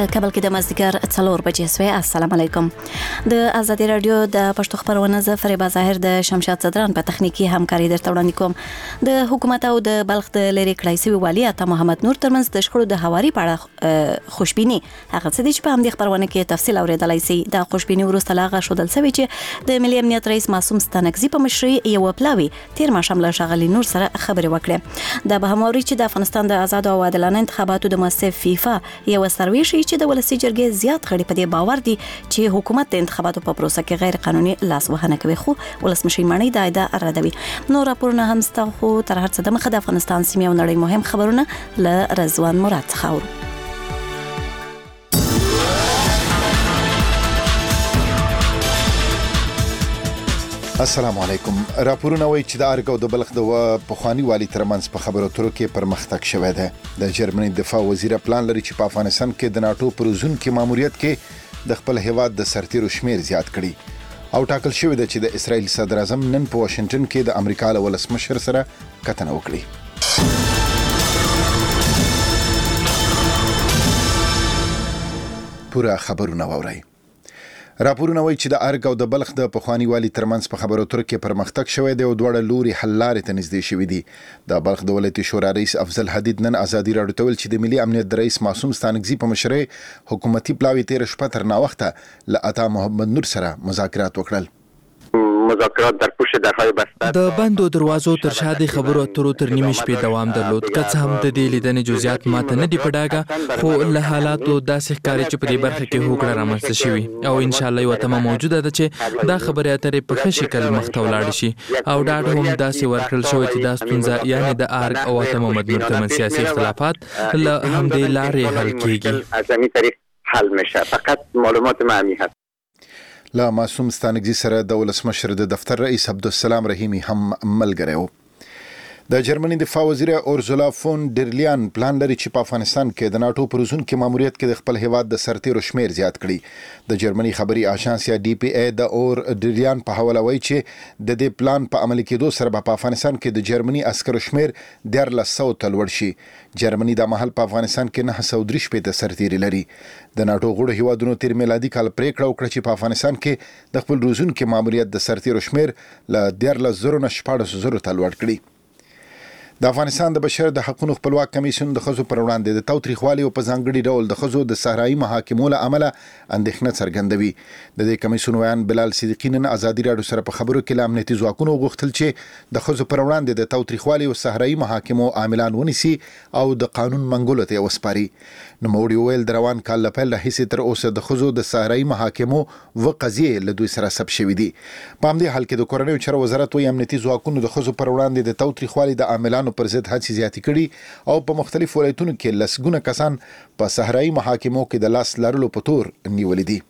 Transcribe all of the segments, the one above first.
کابل کې د مازدیګر 4 بجې سوی. السلام علیکم. د ازادي رادیو د پښتو خبرونه ز فریبا ظاهر د شمشاد صدران په تخنیکی همکاري درته وړاندې کوم. د حکومت او د بلخ د لری کړای سوی والی عطا محمد نور ترمنځ د شخړو د هواري په اړه خوشبيني هغه څه چې په همدې خبرونه کې تفصیل اوریدلای شي. د خوشبيني وروسته لاغه شودل سوي چې د ملي امنیت رئیس معصوم ستانکزي په مشرۍ یو پلاوی تیر ماښام له شغلي نور سره خبرې وکړه. د بهموري چې د افغانستان د آزاد او عادلانه انتخاباتو د مؤسسه فیفا یو سروي شي چې د ولسی جرګې زیات غړي په دې باور دي چې حکومت د انتخاباتو په پروسه کې غیر قانوني لاس وهنه کوي، خو ولسمشر مانی دا ادعا ردوي. نو راپورونه هم ستاسو تر هر څه د مخه د افغانستان سیمه او نړۍ مهم خبرونه ل رضوان مراد څخه. السلام علیکم. راپورونه وایي چې د ارګ او د بلخ د پخوانی والی ترمنځ په خبرو اترو کې پرمختګ شوی دی. د جرمني دفاع وزیر پلان لري چې په افغانستان کې د ناتو پروزون کې ماموریت کې د خپل هیواد د سرتیرو شمیر زیات کړي او ټاکل شوی دی چې د اسرایل صدر اعظم نن په واشنگټن کې د امریکا له ولسمشر سره کتنه وکړي. پورا خبرونه واورئ. راپورونه وایي چې د ارګ او د بلخ د پخوانی والی ترمنځ په خبرو اترو کې پرمختګ شوی دی او دواړه لوري حل لارې ته نږدې شوي دي. د بلخ د ولایتي شورا رئیس افضل حدید نن ازادي راډیو ته ویل چې د ملي امنیت رئیس معصوم ستانکزي په مشرۍ حکومتي پلاوی تیر شپه تر ناوخته له عطا محمد نور سره مذاکرات وکړل. مذاکرات در پشت درهای بسته د بندو دروازو تر شا د خبرو اترو تر نیمه شپې دوام درلود. که څه هم د دې لیدنې جزئیات ماته نه دي په ډاګه، خو له حالاتو داسې ښکاري چې په دې برخه کې هوکړه رامنځته شوې او ان شاء الله یوه تمه موجوده ده چې دا خبرې اترې په ښه شکل مخته ولاړې شي او ډاډ هم داسې ورکړل شوی چې دا ستونزه یعنې د ارګ او عطا محمد نور ترمنځ سیاسي اختلافات له همدې لارې حل کیږي. از همین طریق حل میشه. فقط معلومات معمی هست. لا معصوم ستانکزي سره د ولسمشر د دفتر رئیس عبدالسلام رحیمی هم ملګری و. د جرمني دفاع وزیر اورزولا فون ډر لیان پلان لري چې په افغانستان کې د ناتو پروزون کې ماموریت کې د خپل هیواد د سرتیرو شمیر زیات کړي. د جرمني خبري آژانس یا ډي پی ای د اور ډر لیان په حواله وایي چې د دې پلان په عملي کېدو سره په افغانستان کې د جرمني عسکرو شمیر 1300 ته لوړ شي. جرمني د مهال په افغانستان کې 903 سرتیري لري. د ناتو غړو هیوادونو تیر میلادي کال پریکړه وکړه چې په افغانستان کې د خپل روزون کې ماموریت د سرتیرو شمیر ل 13,000 نه 14,000 ته لوړ کړي. د افغانستان د بشر د حقوقو خپلواک کمیسیون د خزو پر وړاندې د تاوتریخوالي او په ځانګړي ډول د خزو د صحرایي محاکمو له امله اندېښنه څرګندوي. د دې کمیسیون ویان بلال صدیقی نن ازادي راډیو سره په خبرو کې له امنیتي ځواکونو غوښتل چې د خزو پر وړاندې د تاوتریخوالي او صحرایي محاکمو عاملان ونیسي او د قانون منګولو ته وسپاري. نوموړي ویل د روان کال له پیل راهیسې تر اوسه د خزو د صحرایي محاکمو قضیې له دوی سره ثبت شوې دي. په همدې حال کې د کورنیو چارو وزارت وایي امنیتي ځواکونو د خزو پر وړاندې د تاوتریخوالي د عاملانو پر ضد هڅې زیاتې کړي او په مختلفو ولایتونو کې لسګونه کسان په صحرایي محاکمو کې د لاس لرلو په تور نیولې دي.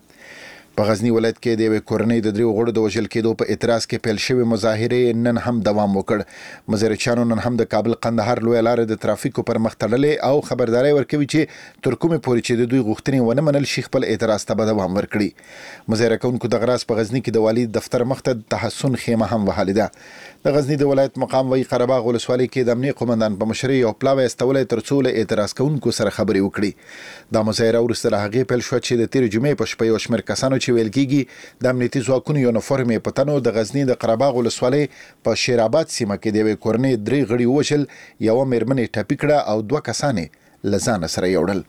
په غزنی ولایت کې د یوې کورنۍ د 3 غړو د وژل کېدو په اعتراض کې پیل شوې مظاهرې نن هم دوام وکړ. مظاهرچیانو نن هم د کابل قندهار لویه لار د ترافیکو پر مخ تړلې او خبرداري ورکوي چې تر کومې پورې چې د دوی غوښتنې ونه منل شي خپل اعتراض ته به دوام ورکړي. مظاهره کوونکو د غراس په غزنی کې د والي دفتر مخ ته تحسن خیمه هم وهلې ده. د غزنی د ولایت مقام وی قرهباغ ولسوالۍ کې د امنیه قومندان په مشرۍ یو پلاوی استولې تر څو له اعتراض کوونکو سره خبرې وکړي. دا مظاهره وروسته له هغې پیل شوه چې د تیر جمعې په شپه یو شمېر کسانو چې ویل کېږي د امنیتي ځواکونو یونیفورم په تنو د غزنی د قرهباغ ولسوالۍ په شیرآباد سیمه کې د یوې کورنۍ 3 غړي ووژل، یوه مېرمنې ټپي کړه او 2 کسان یې له ځانه سره یوړل.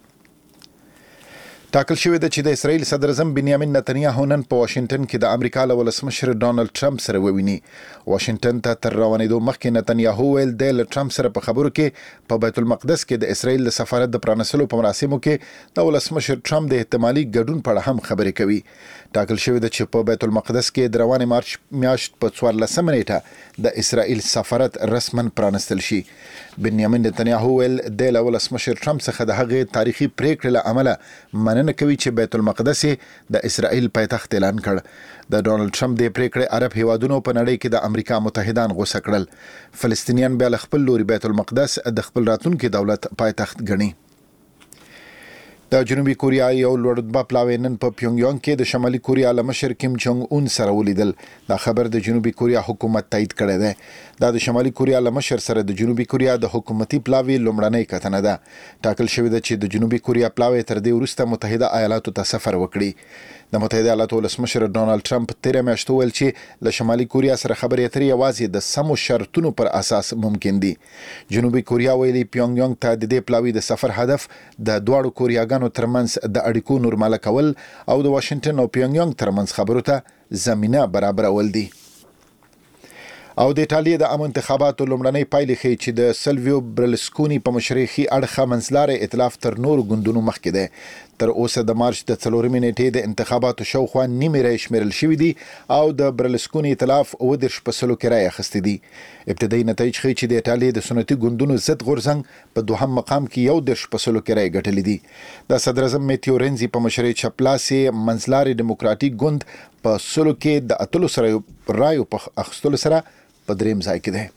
ټاکل شوی دی چې د اسرایل صدر اعظم بنیامین نتنیاهو نن په واشنگټن کې د امریکا له ولسمشر ډانلډ ټرمپ سره وویني. واشنگټن ته تر روانېدو مخکې نتنیاهو ویل دی له ټرمپ سره په خبرو کې په بیت المقدس کې د اسرایل د سفارت د پرانیستلو په مراسمو کې د ولسمشر ټرمپ د احتمالي ګډون په اړه هم خبرې کوي. ټاکل شوی دی چې په بیت المقدس کې د روانې مارچ میاشت په 14 نیټه د اسرایل سفارت رسما پرانیستل شي. بنیامین نتنیاهو ویل دی له ولسمشر ټرمپ څخه د هغې تاریخي پریکړې له امله مننه کوي چې بیت المقدس د اسرائیل پایتخت اعلان کړ. د ډانلډ ټرمپ د پریکړې عرب هیوادونو په نړۍ کې د امریکا متحدان غوسه کړل. فلسطینیان بیا له خپل لوري بیت المقدس د خپل راتلونکي دولت پایتخت ګڼي. د جنوبي کوریا یو لوړ رتبه پلاوی نن په پیونګیانګ کې د شمالي کوریا له مشر کیم جونګ اون سره ولیدل. دا خبر د جنوبي کوریا حکومت تایید کړی دی. دا د شمالي کوریا له مشر سره د جنوبي کوریا د حکومتي پلاوی لومړنۍ کتنه ده. ټاکل شوې ده چې د جنوبي کوریا پلاوی تر دې وروسته متحده ایالاتو ته سفر وکړي. د متحده ایالاتو ولسمشر ډونالد ټرمپ تیره میاشت وویل چې له شمالي کوریا سره خبرې اترې یوازې د سمو شرطونو پر اساس ممکن دي. جنوبي کوریا ویلي پیونګیانګ ته د دې پلاوی د سفر هدف د دواړو کوریاګانو ترمنځ د اړیکو نورماله کول او د واشنگټن او پیونګیانګ ترمنځ خبرو ته زمينه برابرول دي. او د ایټالیا د عام انتخاباتو لومړنۍ پایلې ښیي چې د سلویو برلسکونی په مشرۍ اړخه منځلاري ائتلاف تر نور ګوندونو مخکې دی. تر اوسه د مارچ د 4 نیټې د انتخاباتو شاوخوا نیمه رای شمیرل شوې دي او د برلسکونی ائتلاف 10% کې رای اخیستې دي. ابتدایي نتایج ښیي چې د ایټالیا د سنتي ګوندونو ضد غورځنګ په دوهم مقام کې 10% کې رای ګټلې دي. د صدر اعظم میتیو رنزي په مشرۍ چپلاسي منځلاري دیموکراتیک ګوند په سلو کې د 3 رایو په اخیستلو سره په دریم ځای کې ده.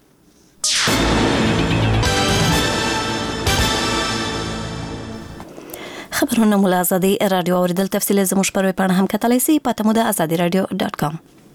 خبرونه مولا آزادي رادیو اوریدل تفصیل زموږ پر ویبپاڼه هم کتلی سي پته مو د azadiradio.com.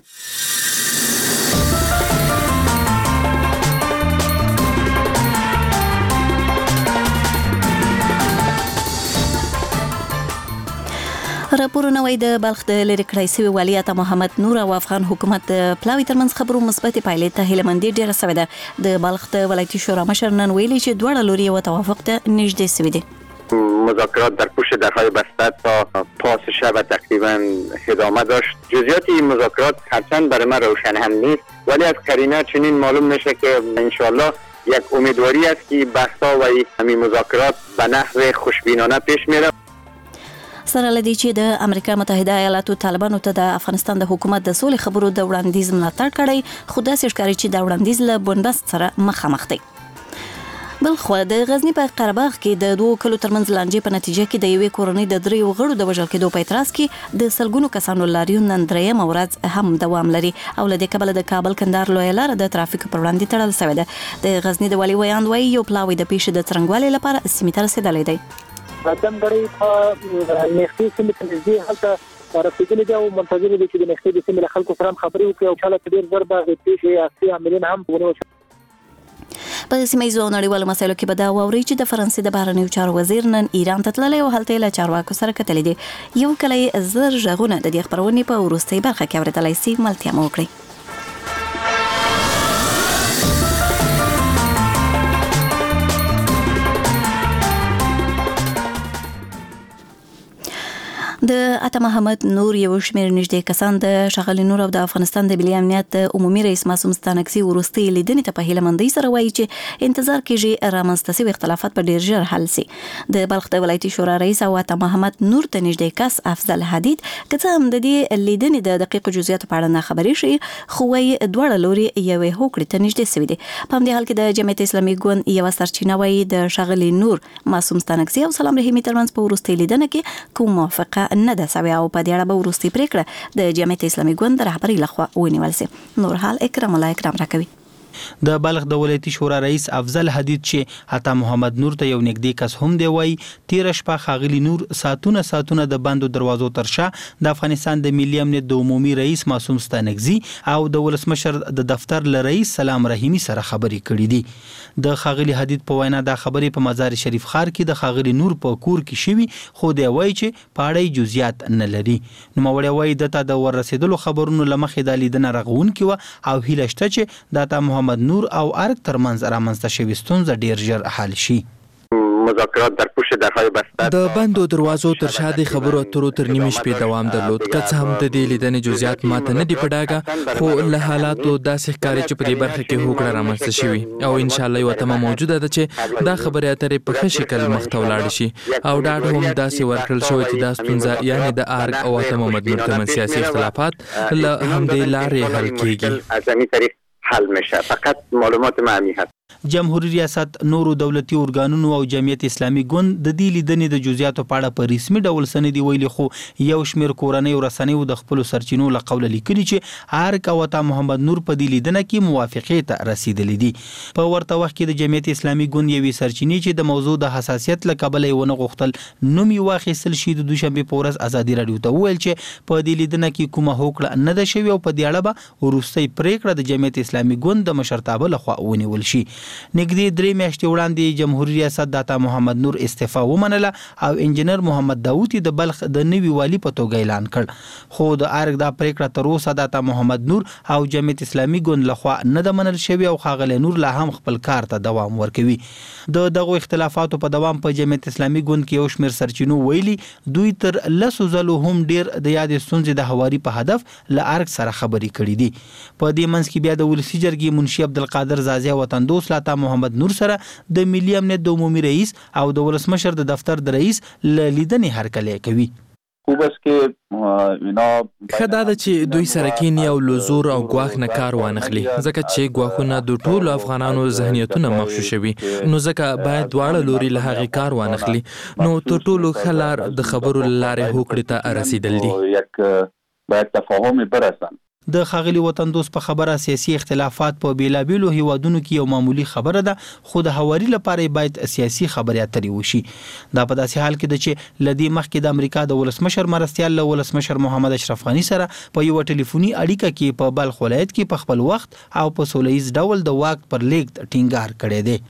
راپورونه وايي د بلخ د لری کړای سوي والي عطا محمد نور او افغان حکومت پلاوی ترمنځ خبرو مثبت پایلې ته هیلمندي ډیره سوي ده. د بلخ د ولایتي شورا مشر نن ویلي چې دواړه لوري یو توافق ته نږدې سوي دي. مذاکرات در پشت درهای بسته تا پاس شب تقریبا ادامه داشت. جزئیات این مذاکرات هرچند برای من روشن هم نیست ولی از قرینه چنین معلوم میشه که انشالله یک امیدواری است که بحث‌ها و این مذاکرات به نحو خوشبینانه پیش میره. سره لدی چې د امریکا متحده ایالاتو طالبانو ته د افغانستان د حکومت د سولې خبرو د وړاندیز ملاتړ کړی خو داسې ښکاري چې د وړاندیز له بنبست سره مخامخ دی. بلخو د غزنی په قرهباغ کې د دوه کلو ترمنځ لانجې په نتیجه کې د یوې کورنۍ د 3 غړو د وژل کېدو په اعتراض کې د سلګونو کسانو لاریون نن درېیم ورځ هم دوام لري او له دې کبله د کابل کندهار لوی لار د ترافیک پر وړاندې تړل شوې ده. د غزنی د والي ویاند وايي یو پلاوی د پیښې د څرنګوالي لپاره سیمې ته رسیدلی دی. دمګړی په نېختي سیمې ته نږدې هلته رسیدلی دی او منتظر دي چې د نېختي د سیمې له خلکو سره خبرې وکړي او چاله ډېر زر به د پیښې اصلي عاملین هم ونیول شي. په سیمایي او نړیوالو مسایلو کې به دا واوري چې د فرانسې د بهرنیو چارو وزیر نن ایران ته تللی او هلته له چارواکو سره کتلی دي. یو کلی زر ژغونه د دې خبرونې په وروستۍ برخه کې اورېدلی سي. ملتیا مو وکړئ. د عطا محمد نور یو شمېر نږدې کسان د ښاغلي نور او د افغانستان د ملي امنیت عمومي رئیس معصوم ستانکزي وروستۍ لیدنې ته په هیلمندۍ سره وایي چې انتظار کېږي رامنځته شوي اختلافات به ډېر ژر حل سي. د بلخ د ولایتي شورا رئیس او عطا محمد نور ته نږدې کس افضل حدید که څه هم د دې لیدنې د دقیقو جزئیاتو په اړه نه خبرې شي خو وايي دواړه لوري یوې هوکړې ته نږدې سوي دي. په همدې حال کې د جمعیت اسلامي ګوند یوه سرچینه وايي د ښاغلي نور معصوم ستانکزي او سلام رحیمي ترمنځ په وروستۍ لیدنه کې کوم موافقه نه ده سوي او په دې اړه به وروستۍ پریکړه د جمعیت اسلامي ګوند رهبرۍ لخوا ونیول سي. نور حال اکرام الله اکرام راکوي. د بلخ د ولایتي شورا رئیس افضل حدید چې عطا محمد نور ته یو نږدې کس هم دی وای تیر شپه خاغلی نور ساتونه د بندو دروازو ترشا د افغانستان د ملي امنیت د عمومي رئیس معصوم ستانکزي او د ولسمشر د دفتر ل رئیس سلام رحیمي سره خبرې کړې دي. د خاغلی حدید په وینا د خبرې په مزار شریف ښار کې د خاغلی نور په کور کې شوی خو دی وای چې پاړی جزئیات نه لري. نو مولوی وای دته د ورسېدلو خبرونو لمخې د لیدنه رغون کې او هیله شته چې د عطا محمد نور او ارګ ترمنځ رامنځته شوي ستونزه ډیر ژر حل شي. مذاکرات در پشت درهای بسته د بندو دروازو تر شا د خبرو اترو تر نیمه شپې دوام درلود. که څه هم د دې لیدنې جزئیات ماته نه دي په ډاګه خو له حالاتو داسې ښکاري چې په دې برخه کې هوکړه رامنځته شوې او انشاءالله یوه تمه موجوده ده چې دا خبرې اترې په ښه شکل مخته ولاړې شي او ډاډ هم داسې ورکړل شوی چې دا ستونزه یعنې د ارګ او عطا محمد نور ترمنځ سیاسي اختلافات له همدې لارې حل کېږي. از همین طریق حل میشه. فقط معلومات معمی هست. جمهوریت ریاست نورو دولتي ارګانونو او جمعیت اسلامي ګوند د دې لیدنې د جزئیاتو په اړه په رسمي ډول سندې ویلي، خو یو شمېر کورنۍ او رسنیو د خپل سرچینو له قوله لیکلي چې ارګ او عطا محمد نور په دې لیدنه کې موافقې ته رسیدلي دي. په ورته وخت کې د جمعیت اسلامي ګوند یوې سرچینې چې د موضوع د حساسیت له کبله یې ونه غوښتل نوم یې واخیستل شي، د دوشنبې په ورځ ازادي راډیو ته وویل چې په دې لیدنه کې کومه هوکړه نه ده شوې او په دې اړه به وروستۍ پریکړه د جمعیت اسلامي ګوند د مشرتابه لخوا ونیول شي. نږدې 3 میاشتې وړاندې جمهوریت ریاست د عطا محمد نور استعفا ومنله او انجنیر محمد داوود د بلخ د نوي والی په توګه اعلان کړ، خو د ارګ د پریکړه تر اوسه د عطا محمد نور او جمعیت اسلامي ګوند لخوا نه د منل شوی او ښاغلی نور لا هم خپل کار ته دوام ورکوي. د دغو اختلافاتو په دوام په جمعیت اسلامي ګوند کې یو شمېر سرچینو ویلي دوی تر 10 ځلو هم ډیر د یادې ستونزې د هواري په هدف له ارګ سره خبرې کړې دي. په دې منځ کې بیا د ولسي جرګې منشي عبدالقادر زازی وطن دوست عطا محمد نور سره د ملي امنیت د عمومي رئیس او د ولسمشر د دفتر د رئیس لیدنې هرکلی کوي. خدا د چې دوی سره کینی او لزور او ګواښ نه کار وانخلي، ځکه چې ګواښونه د ټولو افغانانو ذهنیتونه مغشوش شوي، نو ځکه باید دواړه لوري له هغې کار وانخلي. نو تر ټولو ښه لار د خبرو له لارې هوکړې ته رسیدل دي. باید تفاهم برسن. د ښاغلي وطن دوست په خبره سیاسي اختلافات په بیلابیلو هیوادونو کې یو معمولی خبره ده، خو د هواري لپاره باید سیاسي خبرې اترې وشي. دا په داسې حال کې ده چې له دې مخکې د امریکا د ولسمشر مرستیال له ولسمشر محمد اشرف غني سره په یوه ټلیفوني اړیکه کې په بلخ ولایت کې په خپل وخت او په سوله ییز ډول د واک پر لیږد ټینګار کړی دی.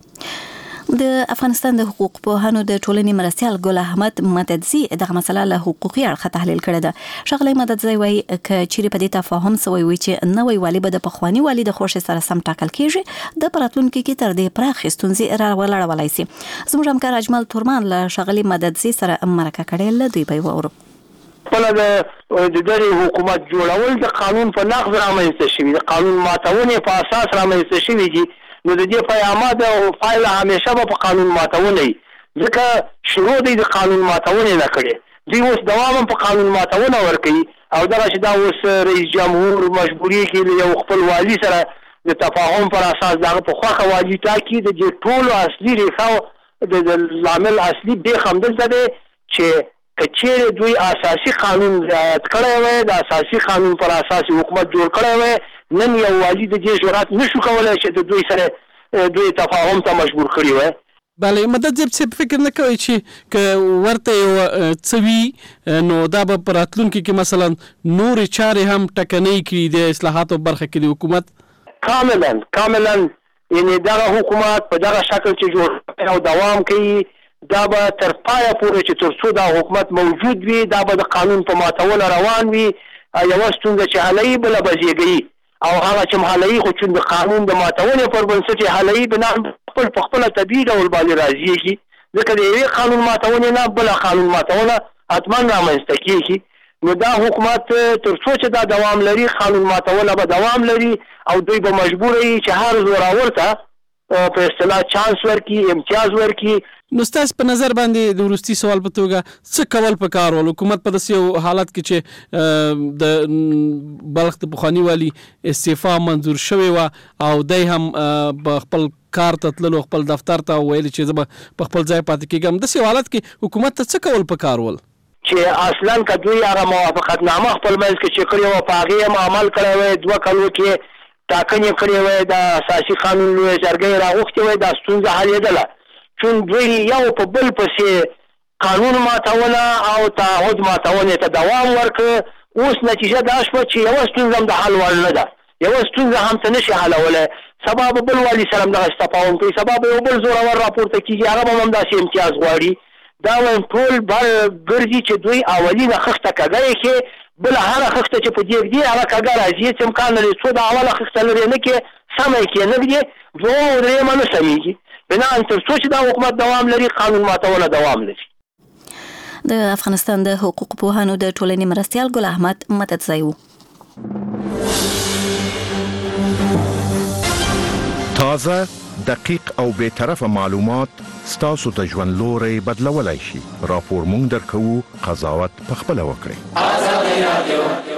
د افغانستان د حقوق پوهانو د ټولنې مرستیال ګل احمد مددزي دغه مسله له حقوقي اړخه تحلیل کړې ده. ښاغلی مددزي وایي که چیرې په دې تفاهم سوی وي چې نوی والي به د پخواني والي د خوښې سره سم ټاکل کیږي، د راتلونکي کې تر دې پراخې ستونزې راولاړولی سي. زموږ همکار اجمل تورمان له ښاغلي مددزي سره مرکه کړې، له دوی به یې واورو. خپله د دغې حکومت جوړول د قانون په نقض رامنځته شوي، د قانون ماتونې په اساس رامنځته شوي دي، نو د دې پیامات او پایله همیشه به په قانون ماتونه وي، ځکه شروع دی د قانون ماتونې نه کړې، دوی اوس دوام هم په قانون ماتونه ورکوي او دغه چې دا اوس رئیس جمهور مجبوري کې له یو خپل والي سره د تفاهم پر اساس دغه په خوښه والي ټاکي. د دې ټولو اصلي ریښه د لامل اصلي بیخ همدلته دی چې که چیرې دوی اساسي قانون رعایت کړی وی، د اساسي قانون پر اساس حکومت جوړ کړی وی، نن یو والي د دې جرأت نشو کولی چې د دوی سره دوی تفاهم ته مجبور کړي وی. بله مدد صاحب فکر نه کوي چې که ورته یو څه وي نو دا به په راتلونکي کې مثلا نورې چارې هم ټکنۍ کړي د اصلاحاتو برخه کې د حکومت؟ کاملا یعنې دغه حکومت په دغه شکل چې جوړ او دوام کوي دا به تر پایه پورې چې تر څو دا حکومت موجود وي دا به د قانون په ماتونه روان وي. یوه ستونزه چې حلوي بله به زیږوي او هغه چې حلوي خو چون د قانون د ماتونې پر بنسټ یې حلوي بنا په خپله طبیعي ډول باندې راضیږي، ځکه د یوې قانون ماتونې نه بله قانون ماتونه حتما رامنځته کېږي. نو دا حکومت تر څو چې دا دوام لري قانون ماتونه به دوام لري او دوی به مجبور وي چې هر زوراور ته په اصطلاح چانس ورکړي، امتیاز ورکړي. نو ستاسو په نظر باندې د وروستي سوال په توګه څه کول پکار ول حکومت په داسې یو حالت کې چې د بلخ د پخواني والي استعفا منظور شوی و او دی هم په خپل کار ته تللو خپل دفتر ته ویل چې زه به په خپل ځای پاتې کېږم، داسې حالت کې حکومت ته څه کول پکار ول؟ چې اصلا که دوی هغه موافقتنامه خپل منځ کې چې کړې وه په هغې هم عمل کړی وی، 2 کلو کې ټاکنې کړې وی، د اساسي قانون لویې جرګې راغوښتې وی، دا ستونزه حلېدله. چون دوی یو په بل پسې قانون ماتونه او تعهد ماتونې ته دوام ورکړه. اوس نتیجه دا شوه چې یوه ستونزه هم د حل وړ نه ده، یوه ستونزه هم ته نشي حلولی. سبا به بل والي سره هم دغسې تفاهم کوي، سبا به یو بل زورور راپورته کېږي، هغه به هم همداسې امتیاز غواړي. دا وایم ټول بر ګرځي چې دوی اولینه خښته کږه یې کړې، بله هره خښته چې په دې ږدي هغه کږه راځي، هېڅ امکان لري څو د اوله خښته لرې نه کړې سمه یې کړې نه ږدي، دویمه او درېیمه نه سمېږي. بناً تر څو چې دا حکومت دوام لري قانون ماتونه دوام لري. د افغانستان د حقوق پوهانو د ټولنې مرستیال ګل احمد مددزي و. تازه دقیق او به طرفه معلومات ستاسو ته ژوند لوري بدلولای شي. راپور مونږ درکو، قضاوت پخپله وکړئ.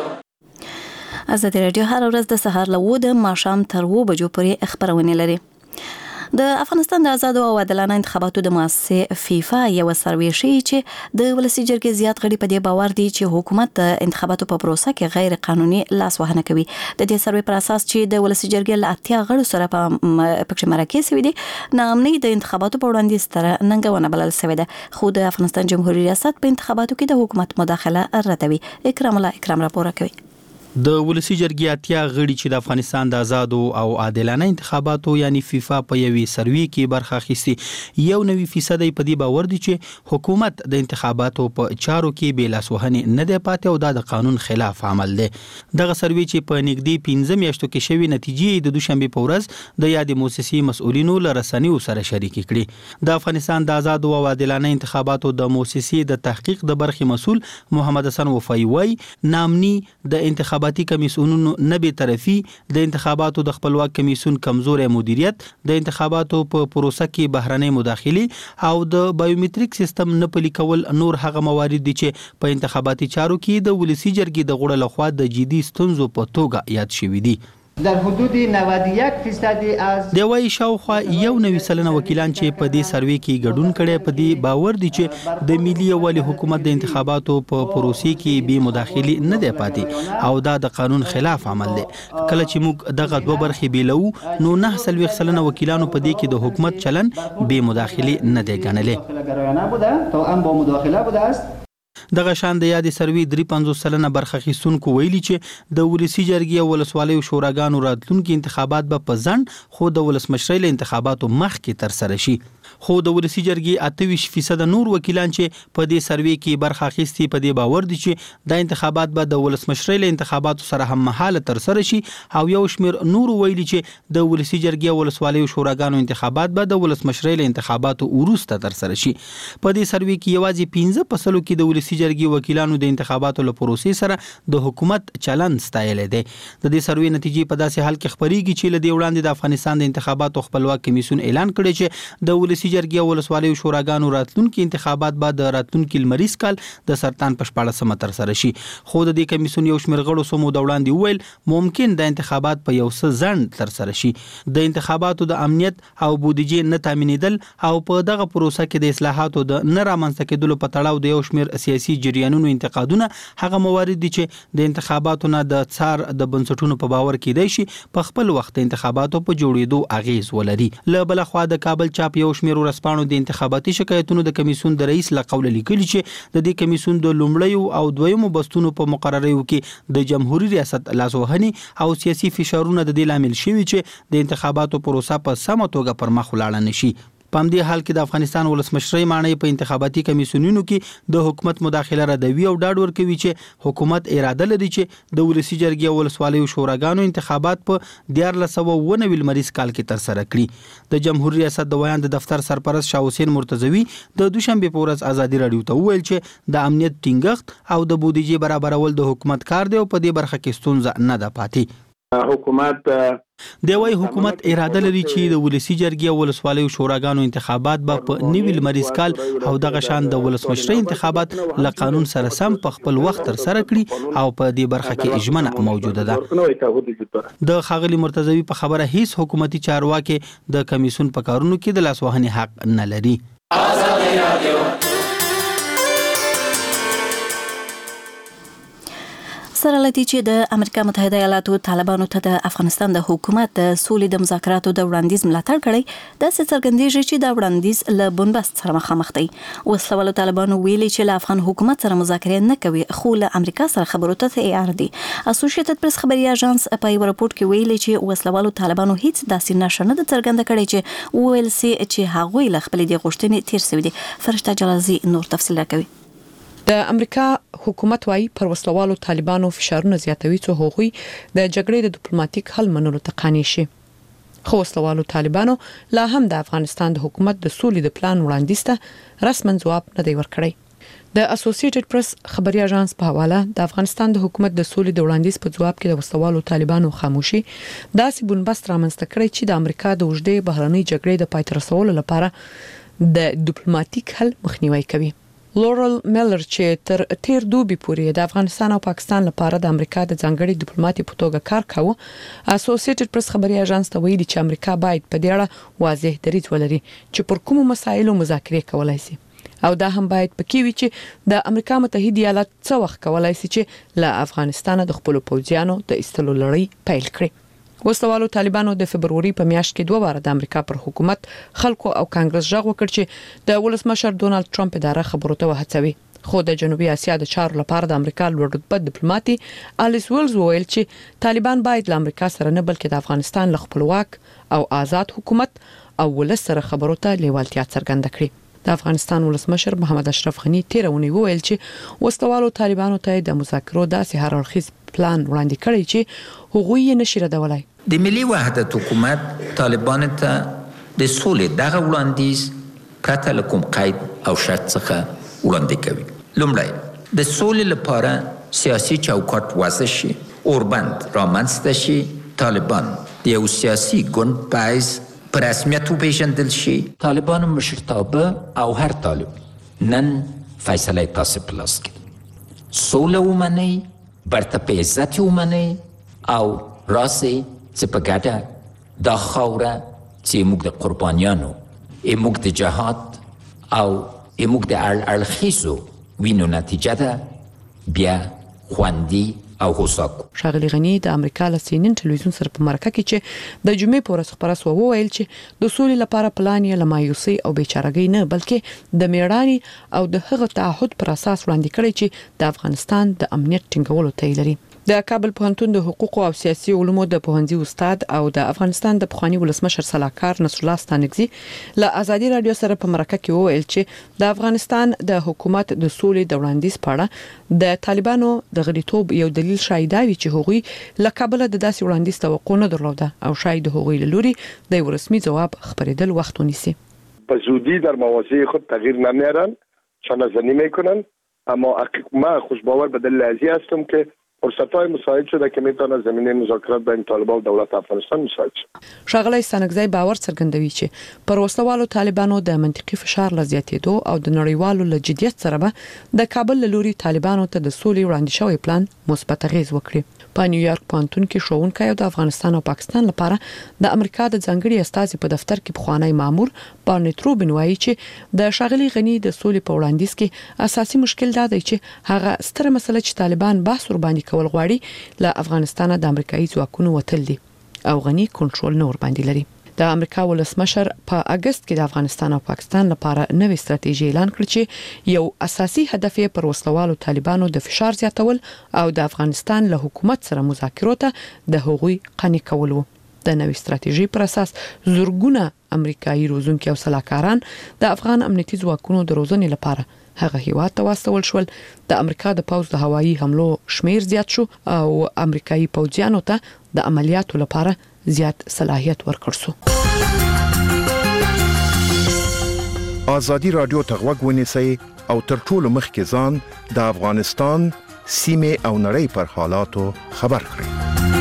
ازادي رادیو هر ورځ د سهار له 7 د ماښام تر 7 بجو پورې خبرونه لري. د افغانستان د آزاد او عادلانه انتخاباتو د مؤسسه فیفا یو سروې شي چې د ولسی جرګې زیات غړي په دې باور دي چې حکومت د انتخاباتو په پروسه کې غیر قانوني لاسوهنه کوي. د دې سروې پر اساس چې د ولسی جرګې له 80 غړو سره په مرکه شوی دي، ناامنۍ د انتخاباتو په وړاندې ستره ننګونه بلل شوې ده. خو د افغانستان جمهوریت ریاست په انتخاباتو کې د حکومت مداخله ردوي. اکرام راپور کوي. د ولسی جرګې اتیا غړي چې د افغانستان د آزاد او عادلانه انتخاباتو یعنی فیفا په یوې سروې کې برخه اخیستي، 1% په دې باور دي چې حکومت د انتخاباتو په چارو کې بې لاسوهنې نه دی پاتې او دا د قانون خلاف عمل دی. دغه سروې چې په نږدې 15 میاشتو کې شوی نتیجې د دوشنبه په ورځ د یاد موسسې مسؤلینو له رسنیو سره شریک کړي. د افغانستان د آزاد او عادلانه انتخاباتو د موسسې د تحقیق د برخې مسؤل محمد حسن وفای وای نامني د انتخاباتي کمیسیونونو نه به طرفي، د انتخاباتو د خپلواک کمیسیون کمزوري مدیریت، د انتخاباتو په پروسه کې بهرنۍ مداخله او د بایومټریک سیستم نه پلي کول نور هغه موارد دي چې په انتخاباتي چارو کې د ولسی جرګې د غړو لخوا د جدي ستونزو په توګه یاد شوي دي. در حدود 91% از د وای شاوخوا 91% وکیلان چې په دې سروې کې ګډون کړي په دې باور دي چې د ملي یووالي حکومت د انتخاباتو په پروسې کې به مداخله نه دی پاتې او دا د قانون خلاف عمل دی. کله چې موږ دغه دوه برخې بیلو نو 90% وکیلانو په دې کې د حکومت چلن به مداخله نه دی ګڼلې. دغه شان د یادې سروې 53% برخه اخیستونکو ویلي چې د ولسی جرګې او ولسوالیو شوراګانو راتلونکي انتخابات به په ځنډ خو د ولسمشرۍ له انتخاباتو مخکې ترسره شي. خو د ولسی جرګې 28% نور وکیلان چې په دې سروې کې برخه اخیستي په دې باور دي چې د انتخابات به د ولسمشرۍ له انتخاباتو سره هم مهاله ترسره شي او یو شمیر نور ویلي چې د ولسی جرګې او ولسوالیو شوراګانو انتخابات به د ولسمشرۍ له انتخاباتو وروسته ترسره شي. په دې سروې کې یوازې 15% کې د ولسی جرګې وکیلانو د انتخاباتو له پروسې سره د حکومت چلن ستایل دي. د دې سروې نتیجې په داسې حال کې خبريږي چې لدې وړاندې د افغانستان د انتخاباتو خپلواک کمیسیون اعلان کړی چې د ولسی جرګې او ولسوالیو شوراګانو راتلونکي انتخابات بعد د راتلونکي لمریز کال د سرطان په 14 ترسره شي. خو د دې کمیسیون یو شمېر غړو سمو د وړاندې ویل ممکن د انتخابات په یو څه ځنډ ترسره شي. د انتخاباتو د امنیت او بودیجې نه تامینېدل او په دغه پروسه کې د اصلاحاتو د نه رامنځته کېدلو په تړاو د یو شمېر سیاسي جریانونو انتقادونه هغه موارد دي چې د انتخاباتو نه د څار د بنسټونو په باور کېدای شي په خپل وخت انتخاباتو په جوړېدو اغیز ولري. له بل خوا د کابل چاپ یو شمېر ورسپانو د انتخاباتي شکایتونو د کمیسیون د رئیس له قوله لیکلي چې د دې کمیسیون د لومړیو او دویمو بستونو په مقرریو کې د جمهوریت ریاست لاسوهنې او سیاسي فشارونه د دې لامل شوي چې د انتخاباتو پروسه په سمه توګه پر مخ ولاړ نشي. په همدې حال کې د افغانستان ولسمشرۍ معنی په انتخاباتي کمیسیونونو کې د حکومت مداخله ردوي او ډاډ ورکوي چې حکومت اراده لري چې د ولسی جرګې او ولسوالیو شوراګانو انتخابات په 1419 لمریز کال کې ترسره کړي. د جمهوریت ریاست د ویان د دفتر سرپرست شاه حسین مرتضوی د دوشنبه په ورځ ازادي رادیو ته وویل چې د امنیت ټینګښت او د بودیجې برابرول د حکومت کار دی او په دې برخه کې ستونزه نه ده پاتې. حکومت دی وايي حکومت اراده لري چې د ولسی جرګې او ولسوالیو شوراګانو انتخابات به په نیویل مریض کال او دغه شان د ولسمشرۍ انتخابات له قانون سره سم په خپل وخت تر سره کړي او په دې برخه کې اجمنه موجوده ده. د ښاغلي مرتضوی په خبره هیڅ حکومتي چارواکي د کمیسیون په کارونو کې د لاسوهنې حق نه لري. سره لدی چې د امریکا متحده ایالاتو طالبانو ته د افغانستان د حکومت د سولې د مذاکراتو د وړاندیز ملاتړ کړی، دا څرګندېږي چې د وړاندیز له بنبست سره مخامخ دی. وسلوالو طالبانو ویلي چې له افغان حکومت سره مذاکرې نه کوي خو له امریکا سره خبرو ته تیار دي. اسوسییټډ پریس خبري اژانس په یو راپور کې ویلي چې وسلوالو طالبانو هیڅ داسې نشه نه څرګنده کړې چې ویل سي چې هغوی له خپل د غوښتنې تیر شوی دي. فرشته جلازي نور تفصیل راکوي. د امریکا حکومت وايي پر وسلوالو طالبانو فشارونه زیاتوي چې هغوی د جګړې د ډیپلوماټیک حل منلو ته قانع شي. خو وسلوالو طالبانو لا هم د افغانستان د حکومت د سولې د پلان وړاندیز ته رسمن ځواب نه دی ورکړی. د اسوسییټډ پریس خبري اژانس په حواله د افغانستان د حکومت د سولې د وړاندیز په ځواب کې د وسلوالو طالبانو خاموشي داسې بنبست رامنځته کړی چې د امریکا د اوږدې بهرنۍ جګړې د پای ته رسولو لپاره د ډیپلوماټیک حل مخنیوي کوي. لورل میلر چې تر تیر دوبي پورې د افغانستان او پاکستان لپاره د امریکا د ځانګړي ډیپلوماټي په توګه کار کاوه، اسوسییټډ پریس خبري اژانس ته ویلي چې امریکا باید په دې اړه واضح دریځ ولري چې پر کومو مسایلو مذاکره کولای شي، او دا هم باید پکې وي چې د امریکا متحده ایالات څه وخت کولای شي چې له افغانستان د خپل پوځیانو د ایستلو لړۍ پیل کړي. وسلوالو طالبانو د فبروري په میاشت کې 2 واره د امریکا پر حکومت، خلکو او کانګرس ژغ وکړ چې د ولسمشر ډونالد ټرمپ اداره خبرو ته وهڅوي. خو د جنوبي اسیا د چارو لپاره د امریکا لوړ رتبه ډیپلوماټي الیس ویلز وویل چې طالبان باید له امریکا سره نه بلکې د افغانستان له خپلواک او آزاد حکومت او ولس سره خبرو ته لیوالتیا څرګنده کړي. د افغانستان ولسمشر محمد اشرف غنی تیرونی وویل چې وسلوالو طالبانو ته د مذاکرو داسې هر اړخیز پلان وړاندې کړی چې هغوی یې نشي ردولای. د ملي وحدت حکومت طالبان ته د سولې دغه وړاندیز پرته له کوم قید او شرط څخه وړاندې کوي. لومړی د سولې لپاره سیاسي چوکاټ وضع شي، اوربند رامنځته شي، طالبان د یو سیاسي ګوند په حیث په رسمیت وپېژندل شي. طالبان مشرتابه او هر طالب نن فیصله تاسو په لاس کې، سوله ومني، برته په عزت ومني او راسي چې په ګډه دا خاوره چې موږ د قربانیانو، موږ د جهاد او موږ د اړخیزو وینو نتیجه ده، بیا خوندي او هوساکو. ښاغلي غنی د امریکا له سینن ټلویزیون سره په مرکه کې چې د جمعې په ورځ خبره سو وویل چې د سولې لپاره پلان یې لمایوسي او بیچارهګۍ نه بلکې د میړانې او د هغه تعهد پر اساس وړاندې کړی چې د افغانستان د امنیت ټینګولو ته لري. د کابل پوهنتون د حقوق او سیاسي علومو د پوهنځي استاد او د افغانستان د پخوانی ولسمشر صلاحکار نصر الله ستانکزي له ازادي رادیو سره په مرکه کې وویل چې د افغانستان د حکومت د سولې د وړاندیز په اړه د طالبانو د غړیتوب یو دلیل شاید وي چې هغوی له کابل د داسې وړاندیز توقع نه درلوده او شاید هغوی له لوري د رسمي جواب خبرېدل وخت ونیسي. به زودی در مواضع خود تغییر نمیارن، شناسایی میکنن، اما ما خوشباور به دلیل ازی هستم که فرصت‌های مساعد شده که میتونه زمینه مذاکرات بین طالبان و دولت افغانستان مساعد شد. ښاغلی ستانکزی باور څرګندوي چې پر وسلوالو طالبانو د منطقي فشار له زیاتېدو او د نړیوالو له جدیت سره به د کابل له لوري طالبانو ته د سولې وړاندې شوی پلان مثبت اغیز وکړي. په نیویارک پوهنتون کې ښوونکی او د افغانستان او پاکستان لپاره د امریکا د ځانګړي استازي په دفتر کې پخوانی مامور بارنټ روبن وایي چې د ښاغلي غنی د سولې په وړاندیز کې اساسي مشکل دا دی چې هغه ستره مسله چې طالبان بحث ور باندې کول غواړي له افغانستان د امریکایي ځواکونو وتل دي او غنی کنټرول نه ور باندې لري. د امریکا ولسمشر په اگست کې د افغانستان او پاکستان لپاره نوې ستراتیژي اعلان کړ چې یو اساسي هدف یې پر وسلوالو طالبانو د فشار زیاتول او د افغانستان له حکومت سره مذاکرات ته د هغوی قانع کول وو. د نوې ستراتیژي پر اساس زورګونه امریکایي روزونکي او سلاکاران د افغان امنیتي ځواکونو د روزنې لپاره هغه هیواد ته واستول شول. د امریکا د پوځ د هوایي حملو شمیر زیات شو او امریکایي پوځیانو ته د عملیاتو لپاره زیات صلاحیت ورکړ شو. ازادي رادیو ته غوږ ونیسئ او تر ټولو مخکې ځان د افغانستان سیمه او نړۍ پر حالاتو خبر کړئ.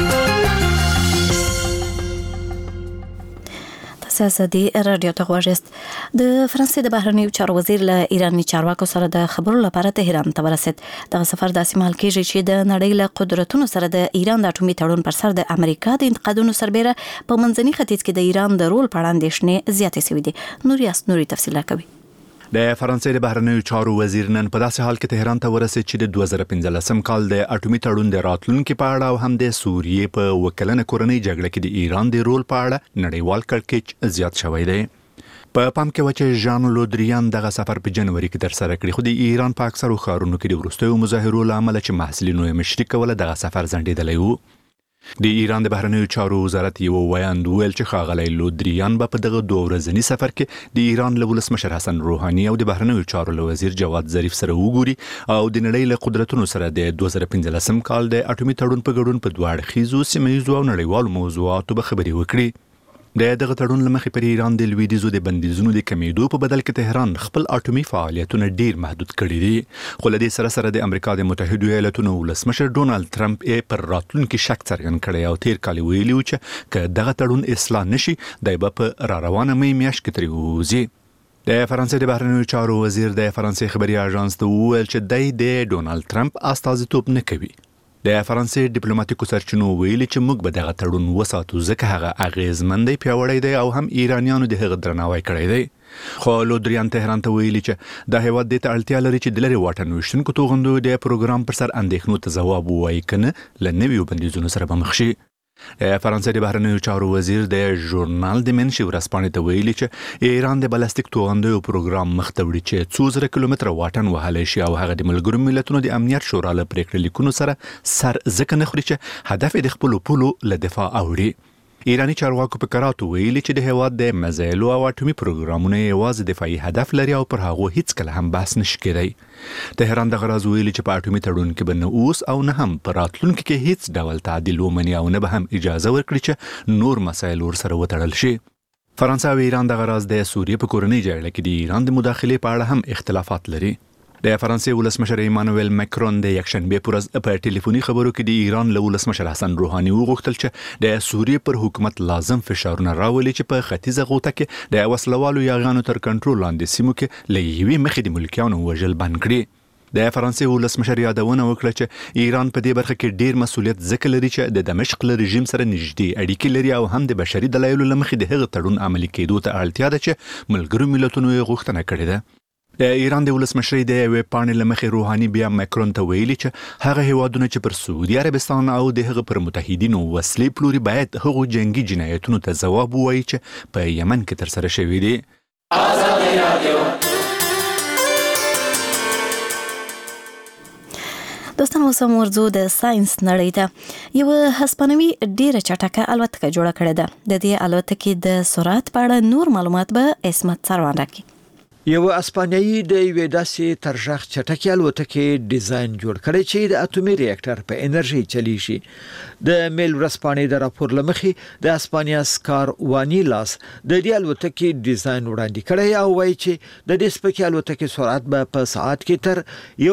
ازادي رادیو ته غواړئ. د فرانسې د بهرنیو چارو وزیر له ایراني چارواکو سره د خبرو لپاره تهران ته ورسید. دغه سفر داسې مهال کېږي چې د نړۍ له قدرتونو سره د ایران د اټومي تړون پر سر د امریکا د انتقادونو سربېره په منځني ختیځ کې د ایران د رول په اړه اندېښنې زیاتې شوې دي. نوري تفصیلات کوي. د فرانسې د بهرنیو چارو وزیر نن په داسې حال کې تهران ته ورسید چې د 2015 کال د اټومي تړون د راتلونکو په اړه او هم د سوریې په وکلنه کورنۍ جګړه کې د ایران د رول په اړه نړیوال کړکېچ زیات شوی دی. په پام کې و چې ژان لودریان دغه سفر په جنوري کې ترسره کړی، خو د ایران په اکثرو ښارونو کې د وروستیو مظاهرو له امله چې محصلینو یې مشري کوله دغه سفر ځنډېدلی و. د ایران د بهرنیو چارو وزارت یو ویاند ویل چې ښاغلی لودریان به په دغه 2 ورځني سفر کې د ایران له ولسمشر حسن روحاني او د بهرنیو چارو له وزیر جواد ظریف سره وګوري او د نړۍ له قدرتونو سره د 2015 کال د اټومي تړون په ګډون په 2 اړخیزو سیمه‌ییزو او نړیوالو موضوعاتو به خبرې وکړي. د دغه تړون لمخې پر ایران د لویدیځو د بندیزونو د کمیدو په بدل کې تهران خپل اټومي فعالیتونه ډیر محدود کړي دي. خو له دې سره د امریکا د متحده ایالاتونو ولسمشر ډونالد ټرمپ پر راتلونکي شک څرګند کړی او تیر کال ویلي و چې که دغه تړون اصلاح نشي دی به په را روانه مې میاشت کې ترې ووځي. د فرانسې د بهرنیو چارو وزیر د فرانسې خبري اژانس ته وویل چې د ډونالد ټرمپ استازیتوب نه کوي. د فرانسې ډیپلوماټیکو سرچینو ویلي چې موږ به دغه تړون وساتو ځکه هغه اغیزمن دی، پیاوړی دی او هم ایرانیانو د هغه درناوی کړی دی. خو لودریان تهران ته ویلي چې د هیواد د اړتیا لري چې د لري واټن ویشتونکو توغندو د پروګرام پر سر اندېښنو ته ځواب ووایي کنه لنویو بندیزونو سره به مخ شي. د فرانسې د بهرنیو چارو وزیر د ژورنال د منشي ورځپاڼې ته ویلي چې ایران د بلاستیک توغندو پروګرام مخ ته وړي چې 200 کیلومتره واټن وهلی شي او هغه د ملګرو ملتونو د امنیت شورا له پریکړې لیکونو سره سر ځکه نه خوري چې هدف د خپل پولو له دفاع اوړي. ایرانی چارواکو په کراتو ویلي چې د هیواد د میزایلو او اټومي پروګرامونو یوازې دفاعي هدف لري او پر هغه هیڅ کله هم بحث نشي کېدی. تهران د غراز ویلي چې په اټومي تړون کې به نه اوس او نه هم په راتلونکي کې هیڅ ډول تعدیل ومني او نه به هم اجازه ورکړي چې نور مسایل ورسره وتړل شي. فرانسه او ایران د غراز د سوریې په کورنۍ جګړه کې د ایران د مداخلې په اړه هم اختلافات لري. د فرانسې ولسمشر ایمانوئل ماکرون د یکشنبه پر ورځ په ټلیفوني خبرو کې د ایران له ولسمشر حسن روحاني وغوښتل چې د سوریې پر حکومت لازم فشارونه راولي چې په ختیځه غوټه کې د وسلوالو یاغانو تر کنټرول لاندې سیمو کې له یوې مخې د ملکیانو وژل بند کړي. د فرانسې ولسمشر یادونه وکړه چې ایران په دې برخه کې ډیر مسؤلیت ځکه لري چې د دمشق له رژیم سره نږدې اړیکې لري او هم د بشري دلایلو له مخې د هغه تړون عملي کېدو ته اړتیا ده چې ملګرو ملتونو یې غوښتنه کړې ده. د ایران د ولسمشر د یوې پاڼې له مخې روحاني بیا ماکرون ته ویلي چې هغه هیوادونه چې پر سعودي عربستان او د هغه پر متحدینو وسلې پلوري باید هغو جنگي جنایتونو ته ځواب ووایي چې په یمن کې ترسره شوي دي. دوستان اوس هم ورځو د ساينس نړۍ ته. یو هسپانوي ډیره چټکه الوتکه جوړه کړې ده. د دې الوتکې د سرعت په اړه نور معلومات به اسمت سروان راکړي. یو اسپانیایی د یوې داسې ترژغ چټکې الوتکې ډیزاین جوړ کړی چې د اټومي ریاکټر په انرژي چلی شي. د میل ورځپاڼې د راپور لمخې د اسپانیا سکار وانیلاس د دې الوتکې ډیزاین وړاندې کړی او وایي چې د دې سپکې الوتکې سرعت به په ساعت کې تر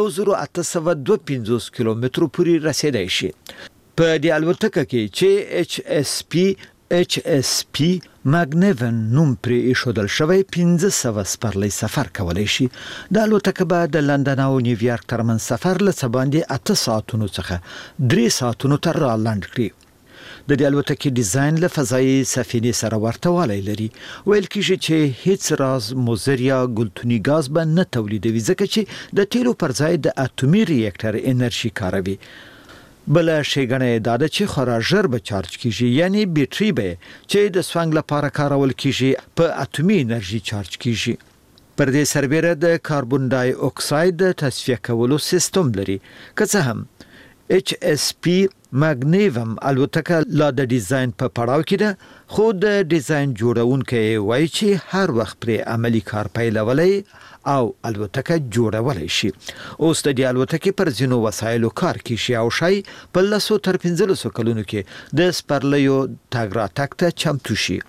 1852 کیلومترو پورې رسیدای شي. په دې الوتکه کې چې HSP ماګنیون نوم پرې ایښودل شوی 1500 سپرلی سفر کولای شي. د الوتکه به د لندن او نیویارک ترمن سفر له څه باندې 8 ساعتونو څخه 3 ساعتونو تر را لاند کړي. د دې الوتکې ډیزاین له فضایي سفینې سره ورته والی لري. ویل کېږي چې هیڅ راز مضر یا ګلتوني غاز به نه تولیدوي ځکه چې د تیلو پر ځای د اټومي ریاکټر انرژي کاروي. بل شیګنه دا د چې خورا ژر به چارج کیږي، یعنی بیټری به چې د سوانګ لپاره کارول کیږي په اټومي انرژي چارج کیږي. پر دې سربېره د کاربن ډای اکساید تصفیه کولو سیستم لري. که څه هم HSP ماګنیوم الوتکه لا د ډیزاین په پړاو کې ده، خو د ډیزاین جوړونکي وایي چې هر وخت پر عملی کار پیلولای او الوتکه جوړولای شي. اوس د دې الوتکې پر ځینو وسایلو کار کیږي او شای په 100 تر 15 کلونو کې د سپرلیو تاګ راتګ ته چمتو شي.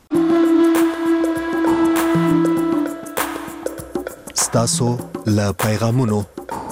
ستاسو له پیغامونو.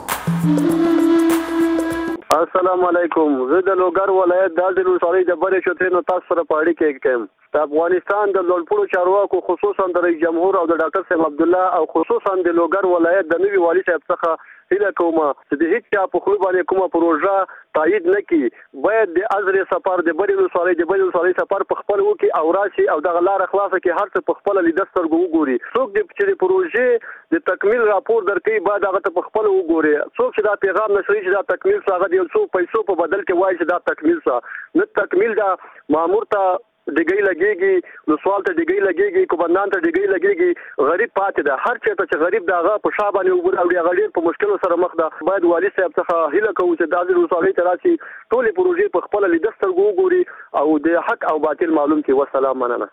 السلام علیکم. زه د لوګر ولایت د دالډ ولسوالۍ د برې شوتې نو تاسو سره په اړیکه کې یم. د افغانستان د لوړپوړو چارواکو خصوصا د رئیس جمهور او د ډاکټر صاحب عبد الله او خصوصا د لوګر ولایت د نوي والي صاحب څخه هیله کوم چې د هیڅ چا په خلو باندې کومه پروژه تایید نه کی. باید د ازرې سفر د برې ولسوالۍ سفر په خپل وکي او راشي او د غلار خلاصه کې هر څه په خپل لیدستر وګوري. څوک چې د پروژې د تکمیل راپور درکې بعد هغه ته په خپل وګوري. څوک چې دا پیغام نشري چې دا تکمیل څنګه دی او څو پیسو په بدل کې وایي چې دا تکمیل څه نه تکمیل دا مامور ته ډیګي لګيږي، نو سوال ته ډیګي لګيږي، کوبندان ته ډیګي لګيږي. غریب پاتې ده. هر چېرته چې غریب دغه په شابه نه وګوري او غړي په مشکلو سره مخ ده. باید والي صاحب څخه هیله کوو چې د ازرې ولسوالۍ ته راشي، ټولې پروژې په خپل لیدستر وګوري او د حق او باطل معلوم کړي. والسلام مننه.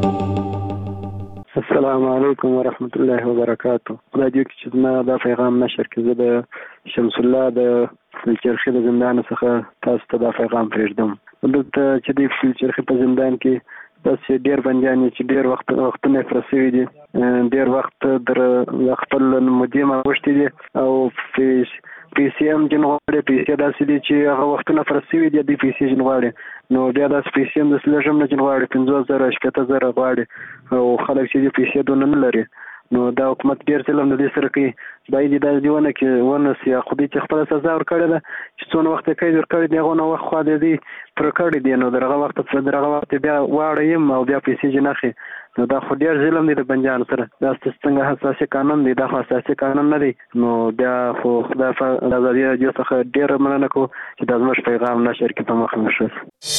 السلام علیکم ورحمت الله وبرکاته. خدای دې چې زما دا پیغام نشر کړي. زه د شمس الله د فلچرخي د زندان څخه تاسو ته دا پیغام پرېږدم. دلته چې د فلچرخي په زندان کې داسې ډېر بندیان چې ډېر وختونه یې فرسوي دي، ډېر وخت در خپل مودې غوښتي دي او پیسې هم جن غواړي. پیسې داسې دي چې هغه وختونه فرسوي دي، د پیسې جن غواړي. نو بیا داسې پیسې هم داسې لږ هم نه جن غواړي، 50,000 شپېته زره غواړي او خلک چې دې پیسې دونه نه لري نو دا حکومت ډیر ظلم د دې سره کوي باید د دیونه کې ونس یا خودي چې خپل سزا ورکړي ده چې څونه وخت کې ورکړي دی غو نو وخت خو دې پر کړی دی نو درغه وخت بیا واړیم او بیا پیسې جنخه نو دا خو ډیر ظلم دی د بنجان سره دا څنګه حساسه قانون دی دا حساسه قانون نه دی نو بیا خو خدای په ازادي راډیو څخه ډیر مننه کو چې دا زموږ پیغام نشر کې په مخ نشو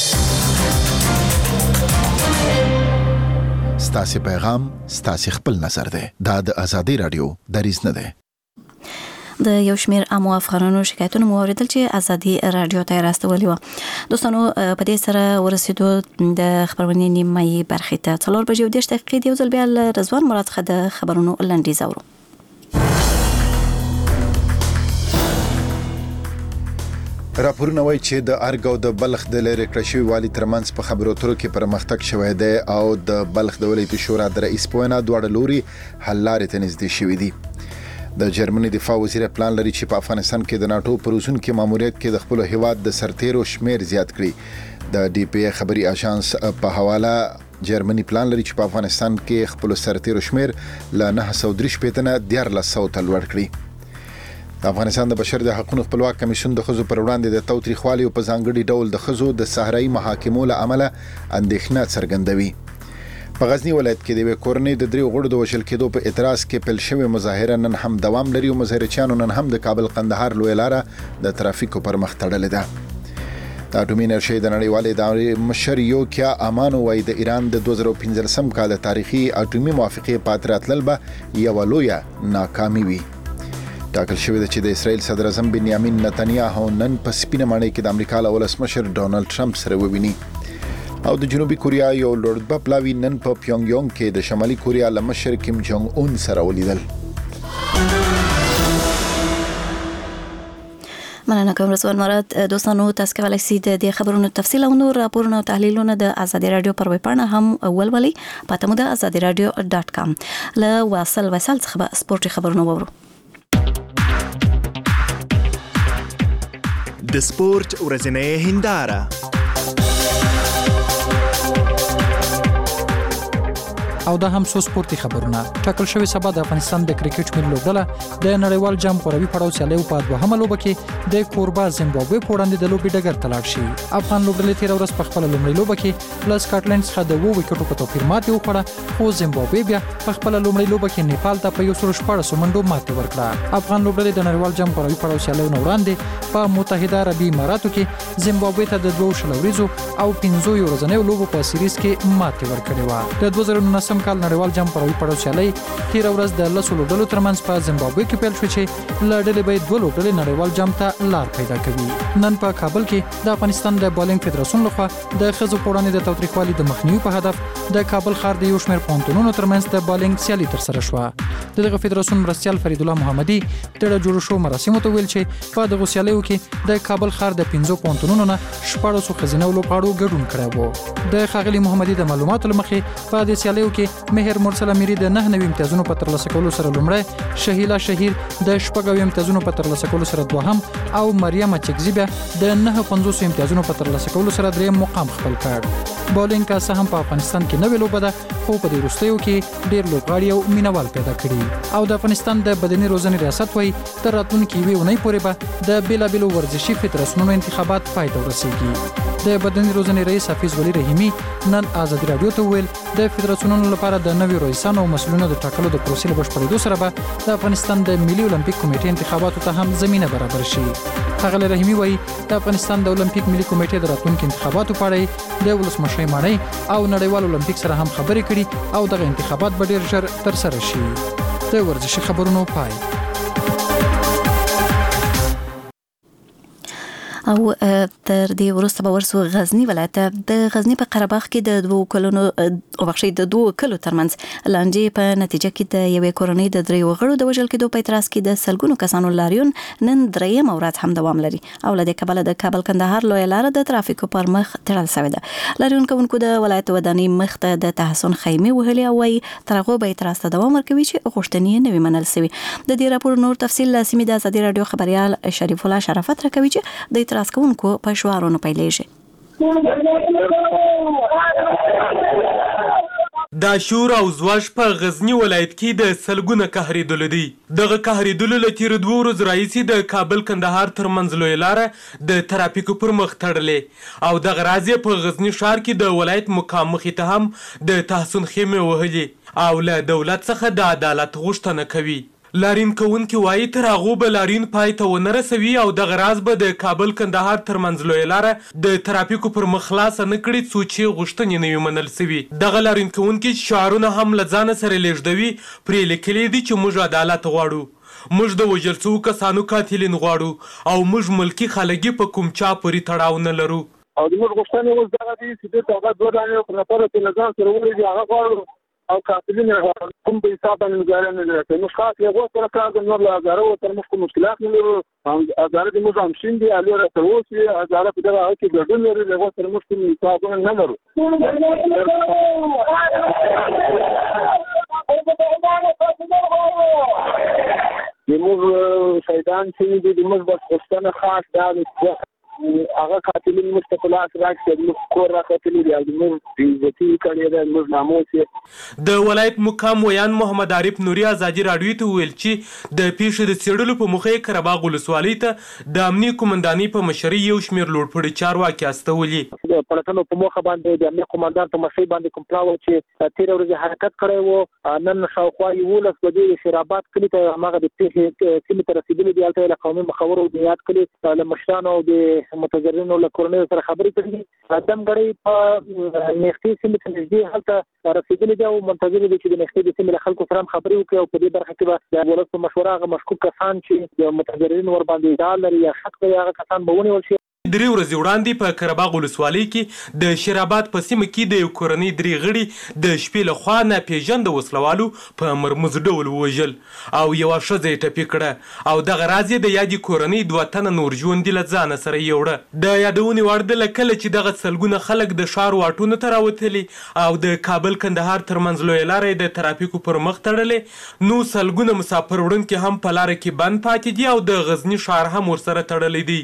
ستاسو پیغام ستاسو خپل نظر دی دا د ازادي راډیو دریځ نه دی د یو شمیر عامو افغانانو شکایتونه مو اوریدل چې ازادي راډیو ته راستولې و دوستانو په دې سره ورسېدو د خبرونه نیمه برخه ته 4 بجې 10 دقیقې یو ځل بیا رضوان مراد خد خبرونو لنډیز اورو راپورونه وایي چې د ارګ او د بلخ د لری کړشوي والی ترمنځ په خبرو اترو کې پرمختګ شوی دی او د بلخ د ولایتي شورا د رئیس پوینا دواړه لوري حل لارې ته نږدې شوي دي د جرمني دفاع وزیر پلان لري چې په افغانستان کې د ناتو پروژن کې ماموریت کې د خپل هیواد د سرتیرو شمیر زیات کړي د ډي پی ای خبري اژانس په حواله جرمني پلان لري چې په افغانستان کې خپل سرتیرو شمیر ل 903 پېټنه 1400 تل ور کړی د افغانستان د بشر د حقوقو خپلواک کمیشن د خزو پر وړاندې د توتریخوالي او په ځانګړي ډول د خزو د صحرایي محاکمو له عمله اندېښنه څرګندوي په غزنی ولایت کې د کورنۍ د دریو غړو د وشل کېدو په اعتراض کې پیل شوی مظاهره نن هم دوام لري او مظاهرچیانو نن هم د کابل قندهار لوی لاره د ترافیکو پر مخ تړلې ده د اټومي انرژي د نړیوالې ادارې مشر یوکیا امانو وايي د ایران د 2015 کال تاریخي اټومي موافقه پاتراتلل به یو لویه ناکامي وي ټاکل شوی دی چې د اسرائیل صدر اعظم بنیامین نتنیاهو نن په سپینه ماڼۍ کې د امریکا له ولسمشر ډونالد ټرمپ سره وویني او د جنوبي کوریا یو لوړ پلاوی نن په پیونګ یونګ کې د شمالي کوریا له مشر کیم جونګ اون سره ولیدل مننه کوم رسول مراد دوستانو تاسو کولای شئ د خبرونو تفصیل او نور راپورونه او تحلیلونه د ازادي رادیو پر ویب پاڼه هم ولولئ پته مو د azadiradio.com له واصل څخه سپورتي خبرونه وورو د سپورت ورځنۍ هنداره او دا هم سو سپورتي خبرونه ټاکل شوی سبا د افغانستان د کرکټ ملي لوبډله د نړیوال جام غوړوي پړاو سیالیو په دوهمه لوبه کې د کوربا زیمبابوې په وړاندې د لوبې ډګر ته لاړ شي افغان لوبډلې تیر ورځ په خپل لومړی لوبه کې له سکاټلند څخه د 2 وکټو په توپیر ماتې وکړه خو زیمبابوې بیا په خپل لومړی لوبه کې نیپال ته په 114 منډو ماتې ورکړه افغان لوبډلې د نړیوال جام غوړوي پړاو سیالیو نه وړاندې په متحده عربي اماراتو کې زیمبابوې ته د 2 شلوریزو او 15 ورځنیو لوبو په سیریز کې ماتې ورکړې و د 2019 کال نړیوال جام پړاو سیالي تیر ورځ د لسو لوبډلو ترمنځ په زیمبابوې کې پیل شو چې لړلې به 2 لوبډلې نړیوال جام ته لار پیدا کوي نن په کابل کې د افغانستان د بالینګ فدراسیون لخوا د خزو پوړانې د توتریخوالي د مخنیوي په هدف د کابل ښار د یو شمېر پونتونونو ترمنځ د بالینګ سیالي تر سره شو دغه فدراسیون مرستيال فرید الله محمدي د جوړ شو مراسمو ته ویل چې په دغه سیالیو کې د کابل ښار د 15 پونتونونو نه 14 خزینه لوبغاړو ګډون کړی وو د خاغلی محمدي د معلوماتو لمخې په دې سیالیو کې مهر مرسل امیری د 9 امتیازونو په ترلاسه کولو سره لومړی شهیلا شهیر د 10 امتیازونو په ترلاسه کولو سره دوهم او مریم چکزی بیا د 950 امتیازونو په ترلاسه کولو سره دریم مقام خپل کړ بالینګ کا سهم په افغانستان کې نوې لوبه ده خو په دې وروستیو کې ډېر لوبغاړي او مینوال پیدا کړي او د افغانستان د بدني روزنې ریاست وایي تر راتلونکي یوې اونۍ پورې به د بیلابیلو ورزشي فدراسیونونو انتخابات پای ته ورسیږي د بدني روزنې رئیس حفیظ ولی رحیمی نن ازادي رادیو ته ویل د فدراسیونونو لپاره د نوي رئیسانو او مسؤلینو د ټاکلو د پروسې له بشپړېدو سره به د افغانستان د ملي اولمپیک کمیټې انتخاباتو ته هم زمينه برابر شي ښاغلی رحیمی وایي د افغانستان د اولمپیک ملي کمیټې د راتلونکي انتخاباتو په اړه د ولسمشر ماڼۍ او نړیوال اولمپیک سره هم خبرې کړي او دغه انتخابات به ډېر ژر ترسره شي د ورزشي خبرونو پای او تر دې وروسته به ورسو غزنی ولایت د غزنی په قره باغ کې د 2 کلونو او بخښي د 2 کلو ترمنځ لانجې په نتیجه کې د یوې کورنۍ د 3 غړو د وژل کېدو په اعتراض کې د سلګونو کسانو لاریون نن دریم ورځ هم دوام لري او له دې کبله د کابل کندهار لوی لار د ترافیکو پر مخ تړل شوې ده لاریون کوونکو د ولایت وداني مخ ته د تحسن خیمه وهلي او وايي ترغه به اعتراض ته دوام ورکوي چې غوښتنې نه وي منل شوی د دې راپور نور تفصیل سیمه د ازادي رادیو خبريال شریف الله شرافت راکوي چې د اعتراض کوونکو په شعارونو پیلېږي دا شور او زواج په غزنی ولایت کې د سلګونه قهریدلو دي. دغه قهریدلو له تیرو 2 ورځو راهیسې د کابل کندهار ترمنځ لویه لاره د ترافیکو پر مخ تړلې او دغه راز یې په غزنی ښار کې د ولایت مقام مخې ته هم د تحسن خیمې وهلې او له دولت څخه د عدالت غوښتنه کوي. لارین کوونکي وایي تر هغو به لارین پای ته ونه رسوي او دغه راز به د کابل کندهار ترمنځ لویه لاره د ترافیکو پر مخ خلاصه نه کړي څو چې غوښتنې نه وي منل سوي. دغه لارین کوونکي شعارونه هم له ځانه سره لیږدوي. پرې لیکلي دي چې موږ عدالت غواړو، موږ د وژل شوو کسانو قاتلین غواړو او موږ ملکي خلګي په کوم چا پورې تړاو نه لرو. او موږ غوښتنې اوس دغه دي چې دلته هغه 2 دانې لپاره چې له ځان سره ولري هغه غواړو او قاتلین کوم په حساب باندې مزارع نه لري. نو خاص یو سره کار د نور له هزاره او تر مخکې مشکلات نه لرو. هزاره د موږ هم شین دي الو راته اوسي هزاره په دغه کې ګډون لري له سره مخکې حساب نه لرو. موږ شهیدان چې دي موږ بس غوښتنه خاص دا هغه قاتلین مستقلاس راکړي موږ کور راکړي دي او موږ عزتي کړي ده موږ ناموس. د ولایت مقام ویان محمد عارف نوري ازادي راډیو ته ویل چې د پیښې د څېړلو په موخه یې قرهباغ ولسوالۍ ته د امنیه قومندانۍ په مشرۍ یو شمېر لوړپوړي چارواکي استولي. د پلټنو په موخه باندې د امنیه قومندان په مشرۍ باندې کوم پلاو چې تیر ورځ حرکت کړی و نن شاوخوا 11 بجې د شیراباد کلي ته هغه د پیښې کلي ته رسیدلي دي. هلته له قومي مخورو د یاد کلي له مشرانو او د متضررینو له کورنیو سره خبرې کړي. دمګړی په نېختې سیمې ته نږدې هلته رسیدلي دي او منتظر دي چې د نېختې د سیمې له خلکو سره هم خبرې وکړي او په دې برخه کې به د ولس په مشوره هغه مشکوک کسان چې د متضررینو ور باندې ادعا لري یا شک کوي هغه کسان به ونیول شي. 3 ورځې وړاندې په قرهباغ ولسوالۍ کې د شیراباد په سیمه کې د یو کورنۍ 3 غړي د شپې له خوا ناپېژانده وسلوالو په مرموز ډول ووژل او یوه ښځه یې ټپي کړه او دغه راز یې د یادې کورنۍ 2 تنه نور ژوندي له ځانه سره یوړه. د یادونې وړ ده له کله چې دغه سلګونه خلک د ښار واټونو ته راوتلي او د کابل کندهار ترمنځ لویه لاره د ترافیکو پر مخ تړلې نو سلګونه مسافر وړونکي هم په لاره کې بند پاتې دي او د غزني ښار هم ورسره تړلی دی.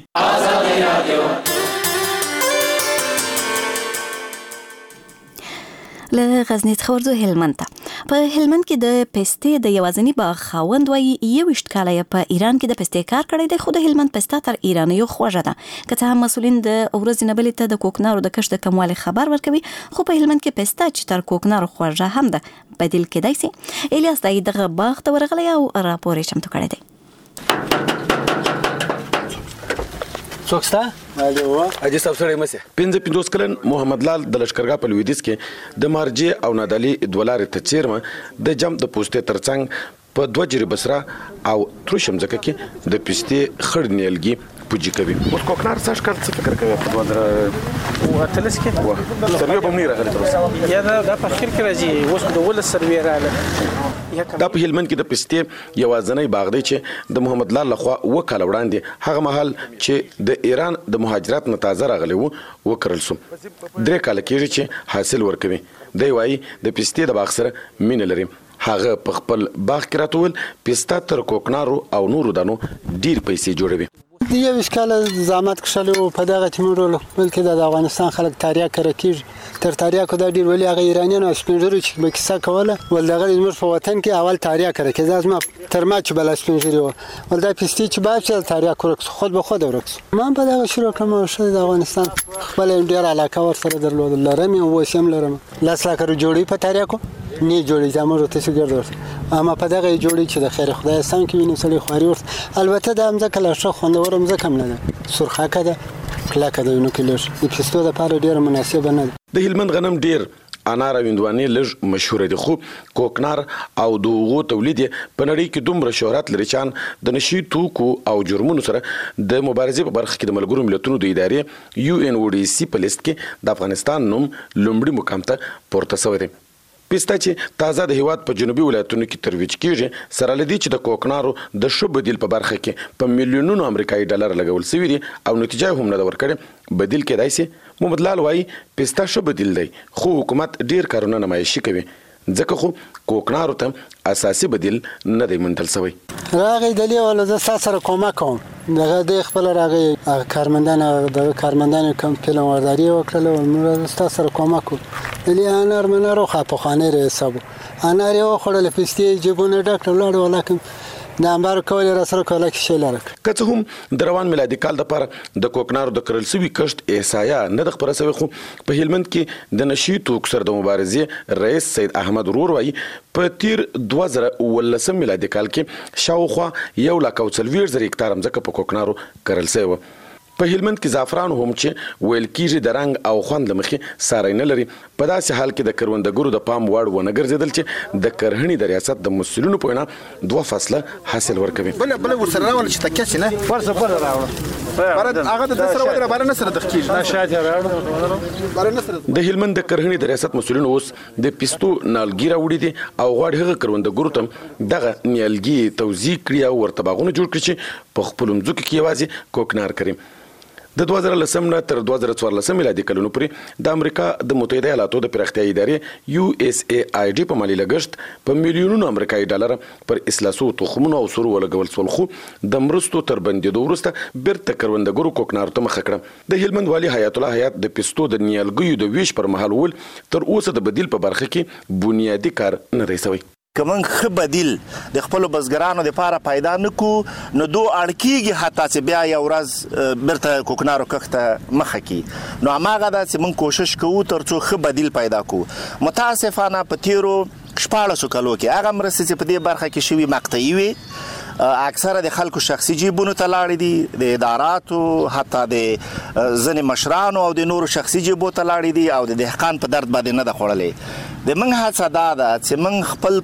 له غزنی څخه ورځو هلمند ته. په هلمند کې د پستې د یوازنی باغ خاوند وایي 21 کاله په ایران کې د پستې کار کړی دی خو د هلمند پسته تر ایرانیو خوږه ده. که څه هم مسولین د ورځې نه بلې ته د کوکنارو د کښت د کموالي خبر ورکوي خو په هلمند کې پسته چې تر کوکنارو خوږه هم ده بدیل کېدای شي. الیاس دای دغه باغ ته ورغلی او راپور یې چمتو کړی دی. څوک ستا؟ حاجي صاحب سره مسه 55 کلن محمد لال د لشکرګاه په لویدیځ کې د مارجې او نادالي دولارې ته چیرمه د جم د پوسټې ترڅنګ په 2 جری بسرا او ترشم ځکه کې د پستې خړ نیلګي پوجي کوي. اوس کوکنار څه ښکار څه فکر کوي په دوه واتلس کې سروي به نه راغلی تر یا دا په اخر کې راځي اوس د ول سروي راغله. دا په هلمند کې د پستې یوازنی باغ دی چې د محمد لال لخوا وکاله وړاندې هغه مهال چې د ایران د مهاجرت نه تازه راغلی وو وکرل سو 3 کال کېږي چې حاصل ورکوي. دی وایي د پستې د باغ سره مینه لري. هغه په خپل باغ کې راتول پسته تر کوکنارو او نورو دانو ډیر پیسې جوړوي. یو وسکاله زحمت کښلو په دغه تیمورولو بلکې د افغانستان خلک تاریخ کړی تر تاریخ دا ډیر ولی هغه ایرانیان او سپینجرو چې به کیسه کوله ول دغه زموږ په وطن کې اول تاریخ کړی چې زما تر ما چې بل سپینجری و ول دا پستی چې باب چې تاریخ ورکس خود به خود ورکس. ما په دغه شروع کوم شو د افغانستان خپل ډیر علاقه ور سره درلود لرم او وسیم لرم لاس لا کړو جوړی په تاریخ نه جوړی زموږ ته څه ګرځول اما په دغه جوړی چې د خیر خدای سان کې ویني سړي خوري ورته البته د امزه کله شو خوندور امزه کم نه ده سرخه کده کلاکه ده نو کلر د پستو د پاره ډیر مناسب نه ده. د هلمند غنم ډیر انار او هندوانې لږ مشهور دي خو کوکنار او دغه تولید په نړۍ کې دومره شهرت لري چې د نشي توکو او جرمونو سره د مبارزې په برخه کې د ملګرو ملتونو د ادارې UNODC په لیست کې د افغانستان نوم لومړی مقام ته پورته شوی دی. پسته چې تازه د هیواد په جنوبي ولایتونو کې ترویج کیږي سره لدی چې د کوکنارو د شو بدیل په برخه کې په میلیونونو امریکایي ډالر لګول شوی دي او نتیجه هم نه ورکړي بدیل کېدای شي. محمد لال وایي پسته شو بدیل دی خو حکومت ډیر کارونه نمایشي کوي ځکه خو کوکنارو ته اساسي بدیل نه دی موندل شوی. راغی دلی ولا زه سره کومک کوم دغه د خپل راغی کارمندان کم کلمورداری وکړل او موږ سره کومک کوو دلی انار منارو خاطو خانه ر حساب انار یو خړل پستي جيبونه ډاکټر لاړ ولکه د انبار کول را سره کوله کې شیلاره که هم د روان میلادي کال د پر د کوکنارو د کرل سوي کشت احصایا نه د خبره سوي خو په هلمند کې د نشي توک سره د مبارزې رئیس سید احمد ورور وایي په تیر 2019 میلادي کال کې شاوخوا 1,40,000 هکتار ځمکه په کوکنارو کرل سوي. په هلمند کې زعفران هم چې ویل کېږي د رنګ او خوند لمخې ساری نه لري، په داسې حال کې د کروندګرو د پام وړ ونه ګرځېدل چې د کرهڼې د ریاست د مسؤلینو په وینا 2 فصله حاصل ورکوي. بل ورسره راول چې تکسی نه ورسره راوړل هغه د سره ودره بارنه سره د کېږي شاته راوړل بارنه سره د هلمند د کرهڼې د ریاست مسؤلینو اوس د پیستو نالګي راوړي دي او غواړي هغه کروندګرو ته دغه نیالګي توزیع کړي او ورته باغونه جوړ کړي چې په خپل ځمکو کې یوازې کوکنار کري. د 2010 نه تر 2014 میلادي کلونو پورې د امریکا د متحده ایالاتو د پراختیايي ادارې USAID په مالي لګښت په میلیونونو امریکایي ډالر پر اصلاحو تخمونو او سرو ولګول شول، خو د مرستو تر بندېدو وروسته بیرته کروندګرو کوکنارو ته مخه کړه. د هلمند والي حیات الله حیات د پیستو د نیالګیو د ویش پر مهال ول تر اوسه د بدیل په برخه کې بنیادی کار نه دی شوی. کوم خ بدیل د خپل بزګرانو لپاره پیدا نکو نو دو اړکیږي حتی چې بیا یو ورځ برته کوکنارو کخته مخه کی نو هغه دا چې موږ کوشش کوو ترڅو خ بدیل پیدا کو. متاسفانه په تیرو 14 کالو کې هغه مرستې چې په دې برخه کې شوی مقطعي وي اکثره د خلکو شخصي جیبونو ته لاړې دي، د اداراتو حتی د ځینې مشرانو او د نورو شخصي جیبو ته لاړې دي او د دهقان په درد باندې نه ده خوړلې. د موږ هڅه دا ده چې موږ خپل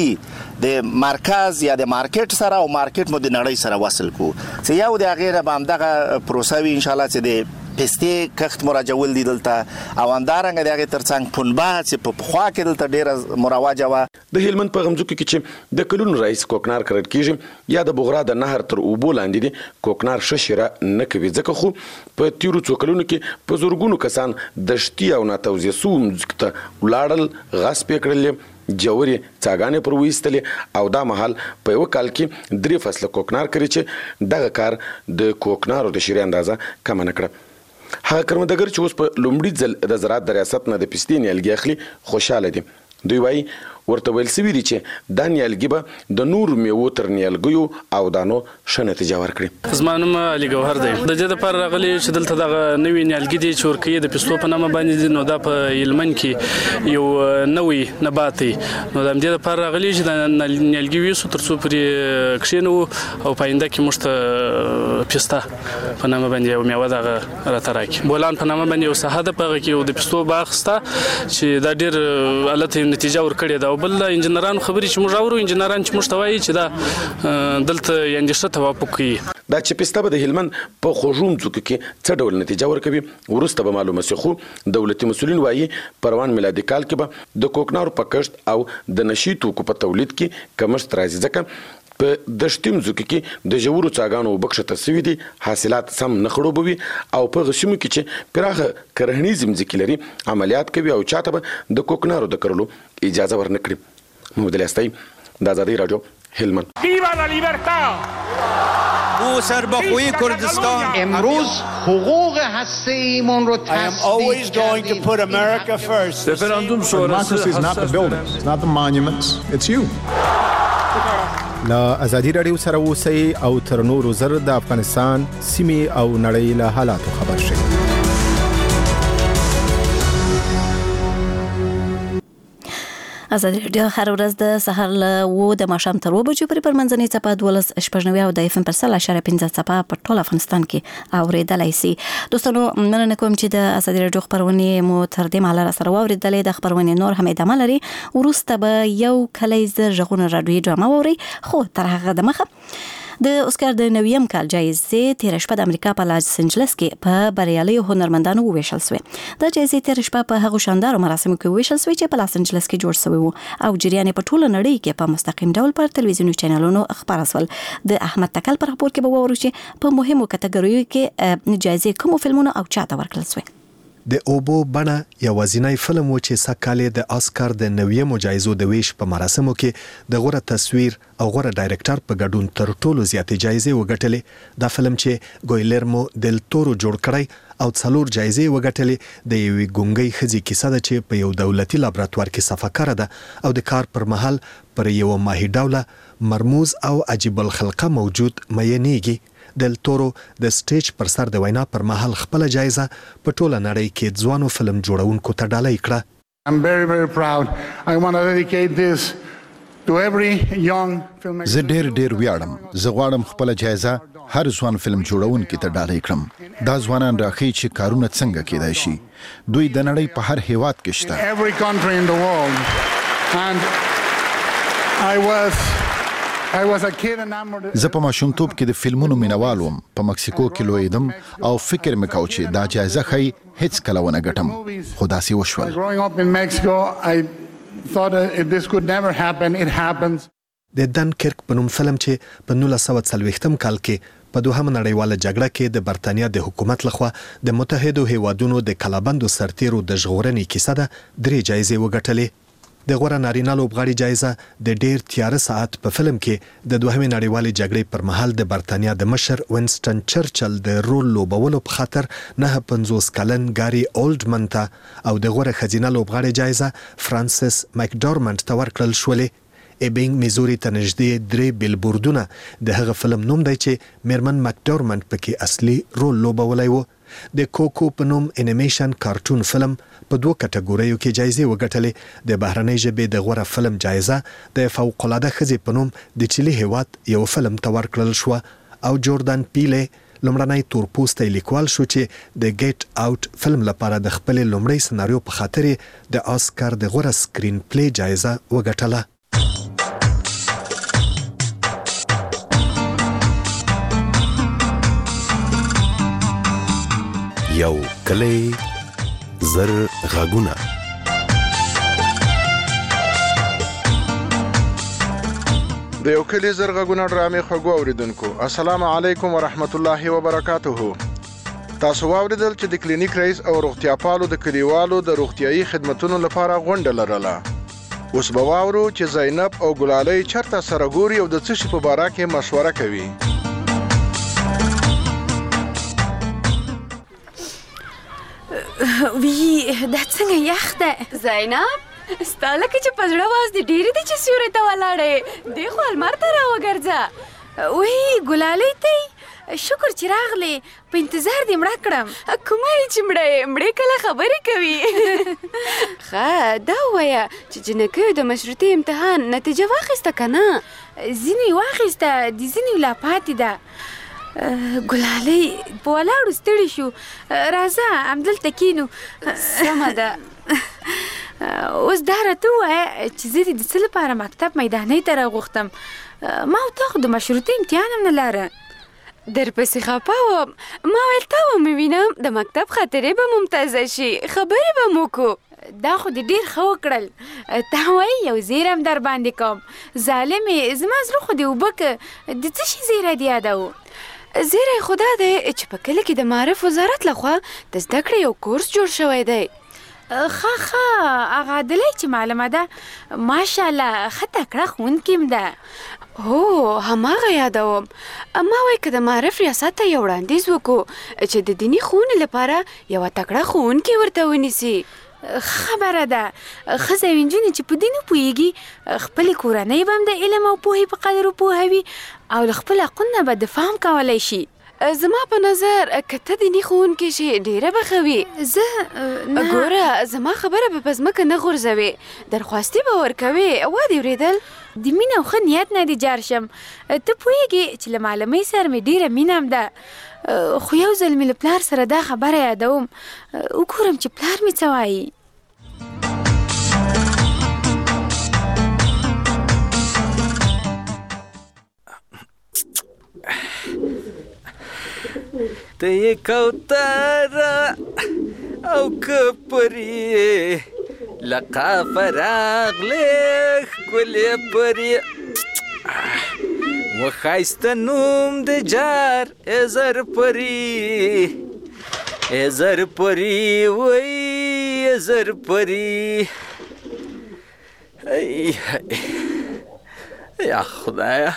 پټي د مرکز یا د مارکیټ سره او مارکیټ مو د نړۍ سره وصل کو چې یو د غیره به همدغه پروسه وي ان شاء الله چې د پستې کښت مراجعول دي دلته او همدارنګه د هغې ترڅنګ پنبه چې په پخوا کې دلته ډېره مروجه وه. د هلمند په غمځکو کې چې د کلونو راهیسې کوکنار کرل کېږي یا د بغرا د نهر تر اوبو لاندې دي کوکنار ښه شیره نه کوي، ځکه خو په تیرو څو کلونو کې په زرګونو کسان دشتي او ناتوزیع سوو مځکو ته ولاړل، غصب یې کړلې، جوړې څاګانې پر ویستلې او دا مهال په یو کال کې 3 فصله کوکنار کوي چې دغه کار د کوکنارو د شیرې اندازه کم نه کړه. هغه کروندګر چې اوس په لومړي ځل د زراعت د ریاست نه د پستې نیالګي اخلي خوشاله دي. دوی وایي ورته ویل سوي دي چې دا نیالګي به د نور میوو تر نیالګیو او دانو ښه نتیجه ورکړي. زما نوم علي ګوهر دی. د دې لپاره راغلی چې دلته دغه نوي نیالګي دي چې ورکوي د پستو په نامه باندې دي، نو دا په هلمند کې یو نوی نبات دی، نو د همدې لپاره راغلی چې د نیالګي ویسو تر څو پرې کښېنوو او په آینده کې موږ ته پسته په نامه باندې یو میوه دغه راته راکړي. بولان په نامه باندې یو ساحه ده، په هغه کې یو د پستو باغ شته چې دا ډېر الته نتیجه ورکړې ده. بل انجنیرانو خبرې چې موږ اورو، انجنیران چې موږ ته وایي چې دا دلته اندېښه توافق کوي. دا چې پسته به د هلمند په خوږو مځکو کې څه ډول نتیجه ورکوي وروسته به معلومه شي، خو دولتي مسؤلین وایي په روان میلادي کال کې به د کوکنارو په کښت او د نشي توکو په تولید کې کمښت راځي، ځکه په دشتي مځکو کې د ژورو څاګانو بکښته سوي دي، حاصلات سم نه خړوبوي او په هغه سیمو کې چې پراخه کرهنیزې مځکې لري عملیات کوي او چاته به د کوکنارو د کرلو اجازه ورنه کړي. محمد الیاستی، د آزادی رادیو، هلمند. ویوا لا لیبرتا. او سربخوی کردستان امروز حقوق هسته ایمون رو تصدیق کردیم. رفراندوم شورای is not the buildings, it's not the monuments, it's you. لا آزادی رادیو سره اوسئ او تر نورو زر د افغانستان سیمې او نړۍ له حالاتو خبر شئ. آزادي رادیو هر ورځ د سهار له 9 د ماښام تر 2 بجو پورې پر منځنۍ څپه 12.9 او د FM پر 100.5 څپه په ټول افغانستان کې اوریدلای شي. دوستانو مننه کوم چې د آزادي رادیو خبرونه مو تر دې مهاله سره واوریدلې. د خبرونه نور هم ادامه لري، ورسته به یو کلیز ژغون رادیوي ډرامه ووري، خو تر هغه د مخه د اوسکار د نویم کال جایزې تیر شپه د امریکا په لاس انجلس کې په بریالیو هنرمندانو وویشل شوې. د جایزې تیر شپه په هغو شاندارو مراسمو کې وویشل شوې چې په لاس انجلس کې جوړ شوی وو او جریان په ټوله نړۍ کې په مستقیم ډول پر تلویزیوني چینلونو خبر شول. د احمد تکل پر خبر کې به وورو چې په مهمو کټګوریو کې جایزې کوم فلمونو او چاته ورکړل شوې. د اوبو بڼه یوازینی فلم و چې سږ د آسکار د 90 جایزو د ویش په مراسمو کې د غوره تصویر او غوره ډایرکټر په ګډون تر ټولو زیاتې جایزې وګټلې. دا فلم چې ګویلرمو دل تورو جوړ کړی او 4 جایزې وګټلې د یوې ګونګۍ ښځې کیسه ده چې په یو دولتي لابراتوار کې صفاکاره ده او د کار پر مهال پر یو ماهي ډوله مرموز او عجیب الخلقه موجود مینېږي. دل تورو د سټیج پر سر د وینا پر مهال خپل جایزه په ټوله نړۍ کې ځوانو فلم جوړونکو ته ډالۍ کړه. I'm very, very proud. I want to dedicate this to every young filmmaker. زه ډېر ویاړم. زه غواړم خپل جایزه هر ځوان فلم جوړونکي ته ډالۍ کړم. دا ځوانان راښيي چې کارونه څنګه کېدای شي. دوی د نړۍ په هر هیواد کې شته. In every country in the world. And I was a kid enamored. زه په ماشومتوب کې د فلمونو مینوال وم. په مکسیکو کې لویدم او فکر مې کاوه چې دا جایزه ښایي هیڅ کله ونه ګټم. خو داسې وشول. Growing up in Mexico, I thought this could never happen. It happens. د دنکرک په نوم فلم چې په 1940 کال کې په دوهمه نړیواله جګړه کې د برتانیا د حکومت لخوا د متحدو هیوادونو د کلابندو سرتیرو د ژغورنې کیسه ده 3 جایزې وګټلې. د غوره نارینه لوبغاړي جایزه د ډیر تیاره ساعت په فلم کې د دوهمې نړیوالې جګړې پر مهال د برتانیا د مشر وینسټن چرچل د رول لوبولو په خاطر 950 کلن ګاری اولډمن ته او د غوره ښځینه لوبغاړي جایزه فرانسس مکډورمنټ ته ورکړل شولې. ایبینګ میزوري ته نږدې 3 بیلبوردونه د هغه فلم نوم دی چې میرمن مکډورمنټ پکې اصلي رول لوبولی و. د کوکو په نوم انیمیشن کارټون فلم په 2 کټګوریو کې جایزې وګټلې. د بهرنۍ ژبې د غوره فلم جایزه د فوق العاده ښځې په نوم د چیلي هیواد یو فلم ته ورکړل شو او جوردان پیله لومړنی تورپوستی لیکوال شو چې د ګیټ آوټ فلم لپاره د خپل لومړی سناریو په خاطر د آسکار د غوره سکرین پلی جایزه وګټله. یو کلی زر غږونه د یو کلی زر غږونه ډرامې خوږو اوریدونکو السلام علیکم ورحمت الله وبرکاته. تاسو واوریدل چې د کلینیک رئیس او روغتیا پالو د کلیوالو د روغتیايي خدماتو لپاره غونډه لرله. اوس به واورو چې زینب او ګلالۍ چرته سره ګوري او د څه شي په باره کې مشوره کوي. وی دا څنګه یخ ده زینب ستاله کې چې پزړه واز دي ډېری دي چې سیوري ته ولاړې دی خو المار ته راوګرځه. وی ګلالۍ ته شکر چې راغلې په انتظار دې مړه کړم. کومه چې مړې کله خبرې کوي. ښه دا ووایه چې جنکیو د مشروطي امتحان نتیجه واخیسته که نه؟ ځینې واخیسته د ځینې لا پاتې ده. ګلالۍ په ولاړو ستړي شو. راځه همدلته کینو. سمه ده. اوس دا راته ووایه چې زه د څه لپاره مکتب میدانۍ ته راغوښتم. ما او تا خو د مشروطي امتحان هم نه لره. درپسې خفه وم. ما ویل تا به مې وینم د مکتب خاطرې به ممتازه شي خبرې به مو کو. دا خو دې ډېر ښه وکړل. تا وایي یو زیری هم در باندې کوم. ظالمې زما زړه خو دې اوبه که د څه شي زیری دې یادوو. زیری خو دا دی چې په کلي کې د معارف وزارت لخوا د زده کړې یو کورس جوړ شوی دی. ښه هغه عادلۍ چې معلومه ده ماشاءالله ښه تکړه ښوونکې هم ده. هو هماغه یادوم. ما وایي که د معارف ریاست ته یو وړاندیز وکړو چې د دیني ښوونې لپاره یوه تکړه ښوونکې ورته ونیسي. خبره ده ښځه او نجونې چې په دین وپوهېږي خپلې کورنۍ به هم د علم او پوهې په قدر وپوهوي او له خپل حقونو به دفاع هم کولی شي. زما په نظر که ته دیني ښوونکې شي ډېره به ښه وي. زه ګوره زما خبره به په ځمکه نه غورځوې درخواستې به ورکوې. وا دې اورېدل د مینې او ښه نیت نه دې جار شم. ته پوهېږې چې له معلمۍ سره مې ډېره مینه هم ده. خو یو ځل مې له پلار سره دا خبره یادوم وګورم چې پلار مې څه وایي. ته یې کوتره او که پرې لقافه راغلې ښکلې پرې و ښایسته نوم د جار زر پرې زرپری وای زرپری یا خدایا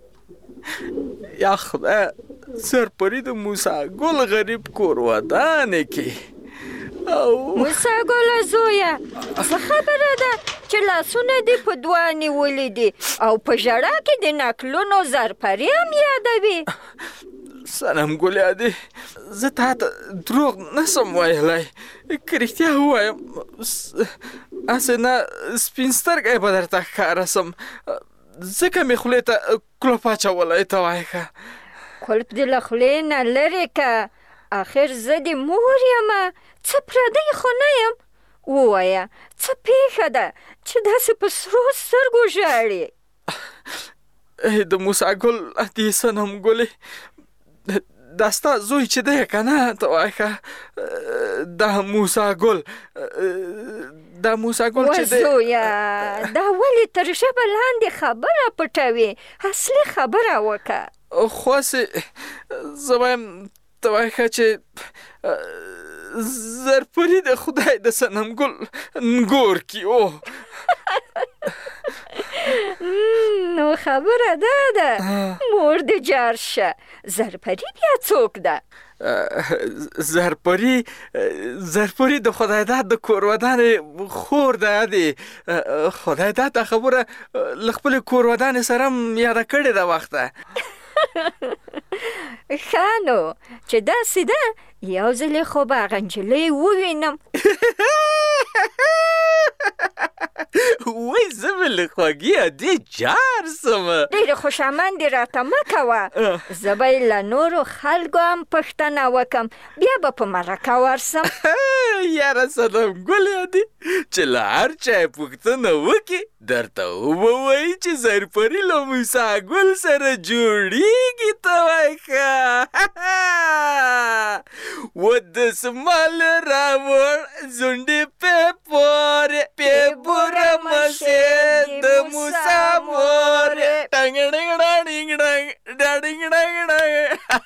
یا خدایا زرپری د موسی ګل غریب کور ودانې کې موسی ګل زویا څه خبره ده چې لاسونه دې په دوه نیولې دي او په ژړا کې د نکلونو زرپری هم یادوي سلام ګل یادې زه تا ته دروغ نسم ویلی که رښتیا ووایم هسې نه سپین سترګی به درته ښکاره سم ځکه مې خولې ته کلوپ اچولی ته وایې ښه کلپ دې له خولې نه لرې که آخر زه د مور یمه څه پردی خو نه یم ووایه څه پېښه ده چې داسې په سرو سترګو ژاړې د موسی ګل دې صنم ګلې دا ستا زوی چې دی که نه ته وایې ښه دا موسی ګل چې دی زویه دا ولې تر ژبه لاندې خبره پټوې اصلي خبره وکړه خو هسې زه وایم ته وایې ښه چې زرپري د خدای د صنم ګل نګور کې نو خبره دا ده مور دې جار شه زرپري بیا څوک ده زرپري د خدای داد د کور ودانې خور ده دی خدای داد دا خبره له خپلې کور ودانې سره هم یاده کړې ده وخته ښه نو چې داسې ده یو ځلې خو به هغه نجلۍ ووینم وای زه به له خوږې ادې جار سم ډېرې خوشامندې راته مه کوه زه به یې له نورو خلکو هم پوښتنه وکړم بیا به په مرکه ورسم یاره صنم ګل یادې چې له هر چا یې پوښتنه وکړي درته ووایي چې زرپري له موسی ګل سره جوړېږي ته وایې ښه و دسمال راوړ زونډې پې پورې پې بوره مشې د موسی مورې ټنګ ډنګ ډنګ ډنګ ډنګ ډنګ ډنګ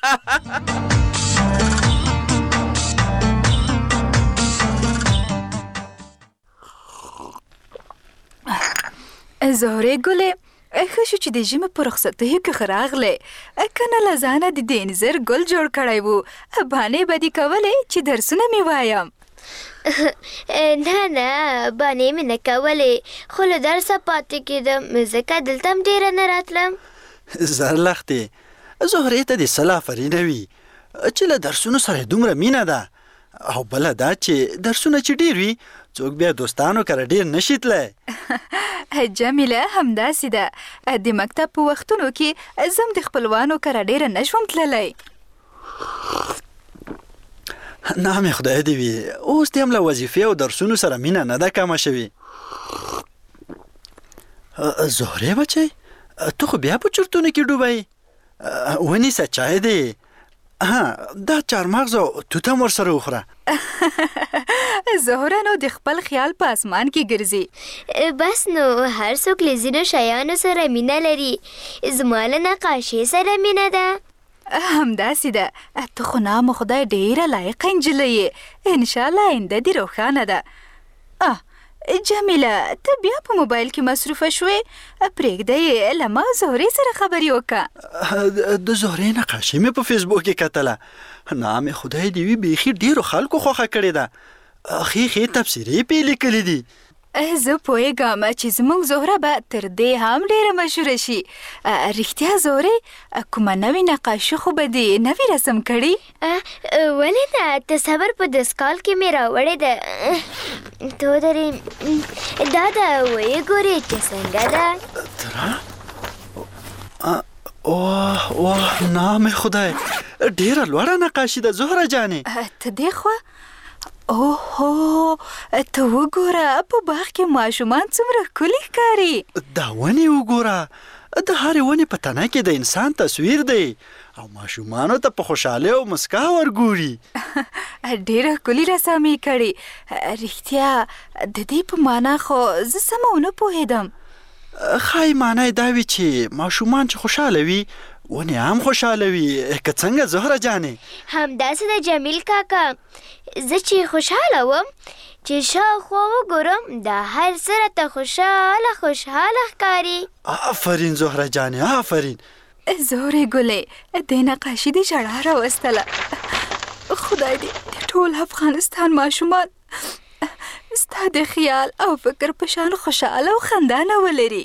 زهرې ګلې ښه شو چې د ژمي په رخصتیو کې ښه راغلې کنه له ځانه د دې انځر ګل جوړ کړی و بانې به دې کولې چې درسونه مې وایم نه نه بانې مې نه کولې خو له درسه پاتې کېدم ځکه دلته هم ډېره نه راتلم زرلختې زهرې ته دې صلاح فرینه وي چې له درسونو سره دومره مینه ده او بله دا چې درسونه چې ډېر وي څوک بیا دوستانو کره ډېر نشي تللی جمیله همداسې ده د مکتب په وختونو کې زم د خپلوانو کره ډېره نشوم تللی نامې خدای دې وي اوس دې هم له وظیفې او درسونو سره مینه نه ده کمه شوې زهرې بچی ته خو بیا په چرتونو کې ډوبی ونیسه چای دی دا چارمغز او توت هم ورسره وخوره زهره نو د خپل خیال په اسمان کې ګرځي بس نو هر څوک له ځینو شیانو سره مینه لري زما له نقاشۍ سره مینه ده همداسې ده ته خو نام خدای ډېره لایقه نجلۍ یې انشاءالله آینده دې روښانه ده جمیله ته بیا په موبایل کې مصروفه شوې پرېږده یې له ما زهرې سره خبرې وکړه د زهرې نقاشۍ مې په فیسبوک کې کتله نامې خدای دې وي بیخي ډېرو خلکو خوښه کړې ده ښې ښې تبصرې پې لیکلي دي زه پوهېږم چې زموږ زهره به تر دې هم ډېره مشهوره شي رښتیا زهرې کومه نوې نقاشي خو به دې نوې رسم کړي ولې نه تصور په دستکال کې مې راوړې ده تو درې دا ده ویې ګورې چې څنګه ده واه نامې خدای ډېره لوړه نقاشي ده زهره جانې ته دې خوا اوهو ته وګوره په باغ کې ماشومان څومره ښکلي ښکاري دا ونې وګوره د هرې ونې په تنه کې د انسان تصویر دی او ماشومانو ته په خوشحالۍ او مسکا ورګوري ډېره ښکلي رسامي کړې رښتیا د دې په معنا خو زه سمه ونه پوهېدم ښایي معنا یې دا وي چې ماشومان چې خوشحاله وي ونې هم خوشحاله وي که څنګه زهره جانې؟ همداسې د جمیل کاکا، زه چې خوشحاله وم چې شاوخوا وګورم دا هر څه راته خوشحاله خوشحاله ښکاري. آفرین زهره جانې آفرین. زورې ګلې دې نقاشي دې ژړا راوستله. خدای دې د ټول افغانستان ماشومان ستا د خیال او فکر په شان خوشحاله او خندانه ولري.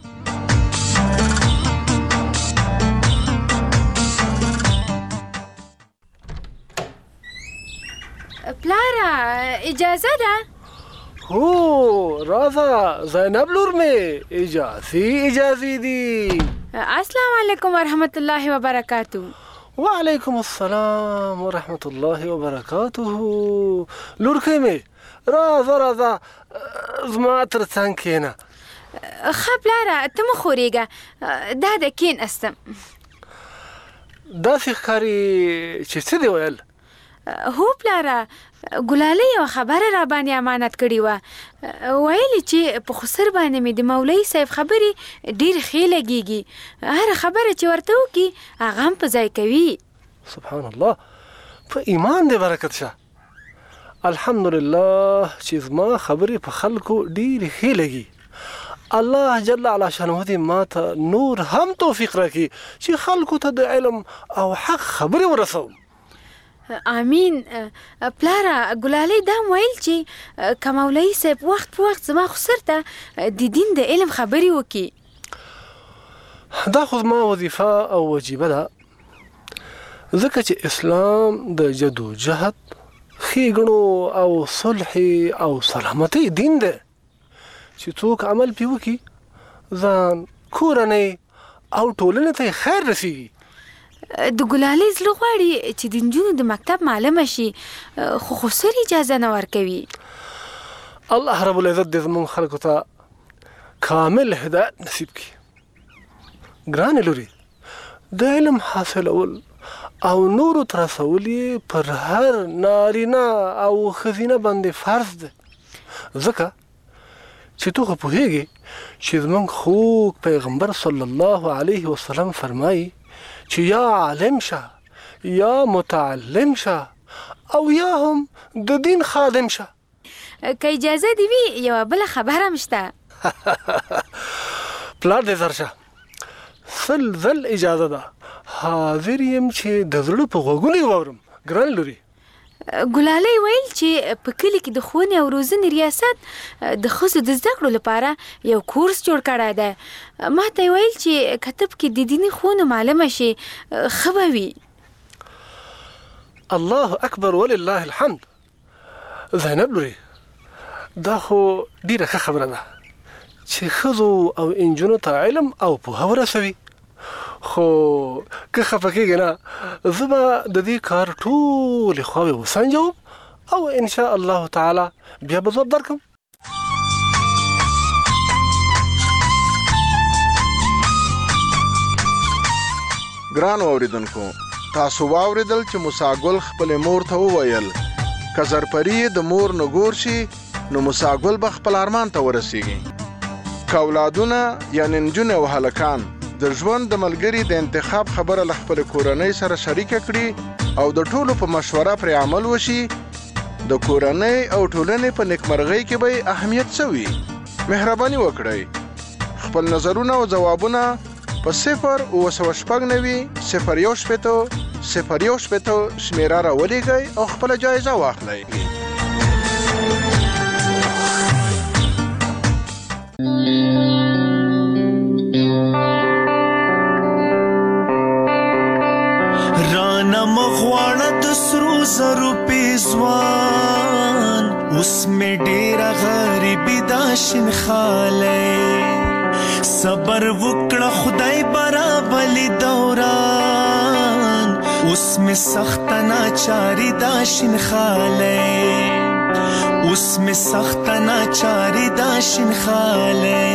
پلاره اجازه ده؟ هو راځه زینب لور مې اجازې دي. السلام علیکم ورحمت الله وبرکاتو. وعلیکم السلام ورحمت الله وبرکاته. لورکۍ مې راځه زما تر څنګ کښېنه. ښه پلاره ته مه خورېږه، دا د کښېناستم. داسې ښکاري چې څه دې ویل؟ هو پلاره ګلالۍ یوه خبره را باندې امانت کړې وه، ویلې چې په خسر باندې مې د مولوي صاحب خبرې ډېرې ښې لګېږي، هره خبره چې ورته وکړي هغه هم په ځای کوي. سبحان الله، په ایمان دې برکت شه. الحمدلله چې زما خبرې په خلکو ډېرې ښې لګي. الله جل علا شانه دې ما ته نور هم توفیق راکړي چې خلکو ته د علم او حق خبرې ورسوم. امین. پلاره ګلالۍ دا ویل چې که مولوي صاحب وخت په وخت زما خسر ته د دین د علم خبرې وکړي. دا خو زما وظیفه او وجیبه ده، ځکه چې اسلام د جدوجهد ښېګڼو او صلح او سلامتۍ دین دی چې څوک عمل پې وکړي ځان، کورنۍ او ټولنې ته یې خیر رسېږي. د ګلالۍ زړه غواړي چې د نجونو د مکتب معلمه شي، خو خسر اجازه نه ورکوي. الله رب العزت دې زموږ خلکو ته کامل هدایت نصیب کړي. ګرانې لورې، د علم حاصلول او نورو ته رسول یې پر هر نارینه او ښځینه باندې فرض دی، ځکه چې تو خو پوهېږې چې زموږ خوږ پیغمبر صلی الله علیه وسلم فرمایي چې یا عالم شه یا متعلم شه او یا هم د دین خادم شه. که اجازه دې وي یوه بله خبره هم شته. پلار دې زر شه، سل ځل اجازه ده، حاضر یم چې د زړه په غوږونو یې واورم. ګران لوري، ګلالۍ ویل چې په کلي کې د ښوونې او روزنې ریاست د ښځو د زده کړو لپاره یو کورس جوړ کړی دی. ما ته یې ویل چې که ته پکې د دیني ښوونو معلمه شي ښه به وي. الله اکبر ولله الحمد. زینب لوري، دا خو ډېره ښه خبره ده چې ښځو او انجونو ته علم او پوهه ورسوي، خو که خفه کېږې نه، زه به د دې کار ټولې خواوې وسنجوم او انشاء الله تعالی بیا به ځواب درکړم. ګرانو اوریدونکو، تاسو واوریدل چې موسی ګل خپلې مور ته وویل که زرپري د مور نه ګور شي نو موسی ګل به خپل ارمان ته ورسیږي. که اولادونه یعنې نجونې او هلکان د ژوند د ملګري د انتخاب خبره له خپل کورنۍ سره شریکه کړي او د ټولو په مشوره پرې عمل وشي، د کورنۍ او ټولنې په نیکمرغۍ کې به اهمیت څه وي؟ مهرباني وکړئ خپل نظرونه او ځوابونه په 090150100 شمیره راولېږئ او خپله جایزه واخلئ. رانا مغواړه د سرو زرو پیزوان، اوس مې ډېره غریبي دا شینخالی، صبر وکړه خدای برابلي دوران، اوس مې سخته ناچاري دا شینخالی، اوس مې سخته ناچاري دا شینخالی.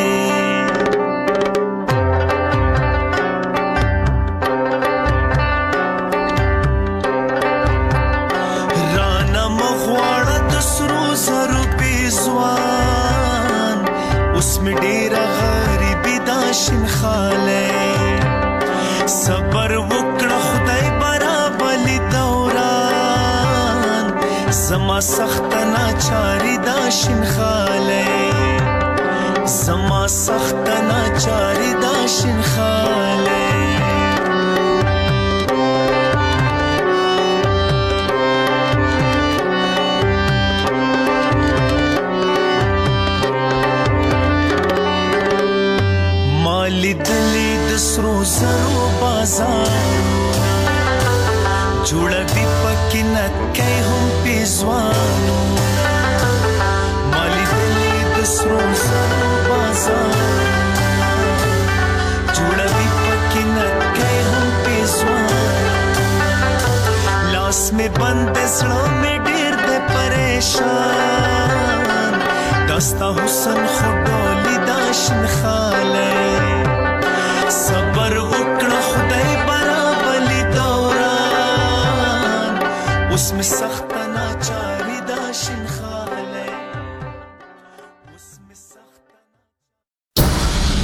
اوس مې ډېره غریبي دا شینخالی، صبر زما سخت ناچاری دا شینخاله زما سخت ناچاری دا شینخاله مالی دلی د سرو زرو بازارونه جوړوي پکې نکۍ هم پیزوانونه مالی دلی د سرو زرو بازارونه جوړوي پکې نکۍ هم پیزوانونه لاس مې بند زړه مې ډېر دی پریشان داستا حسن خو ډولي دا شینخاله صبر وکړه خدای برابرلی دوران اوس مې سخت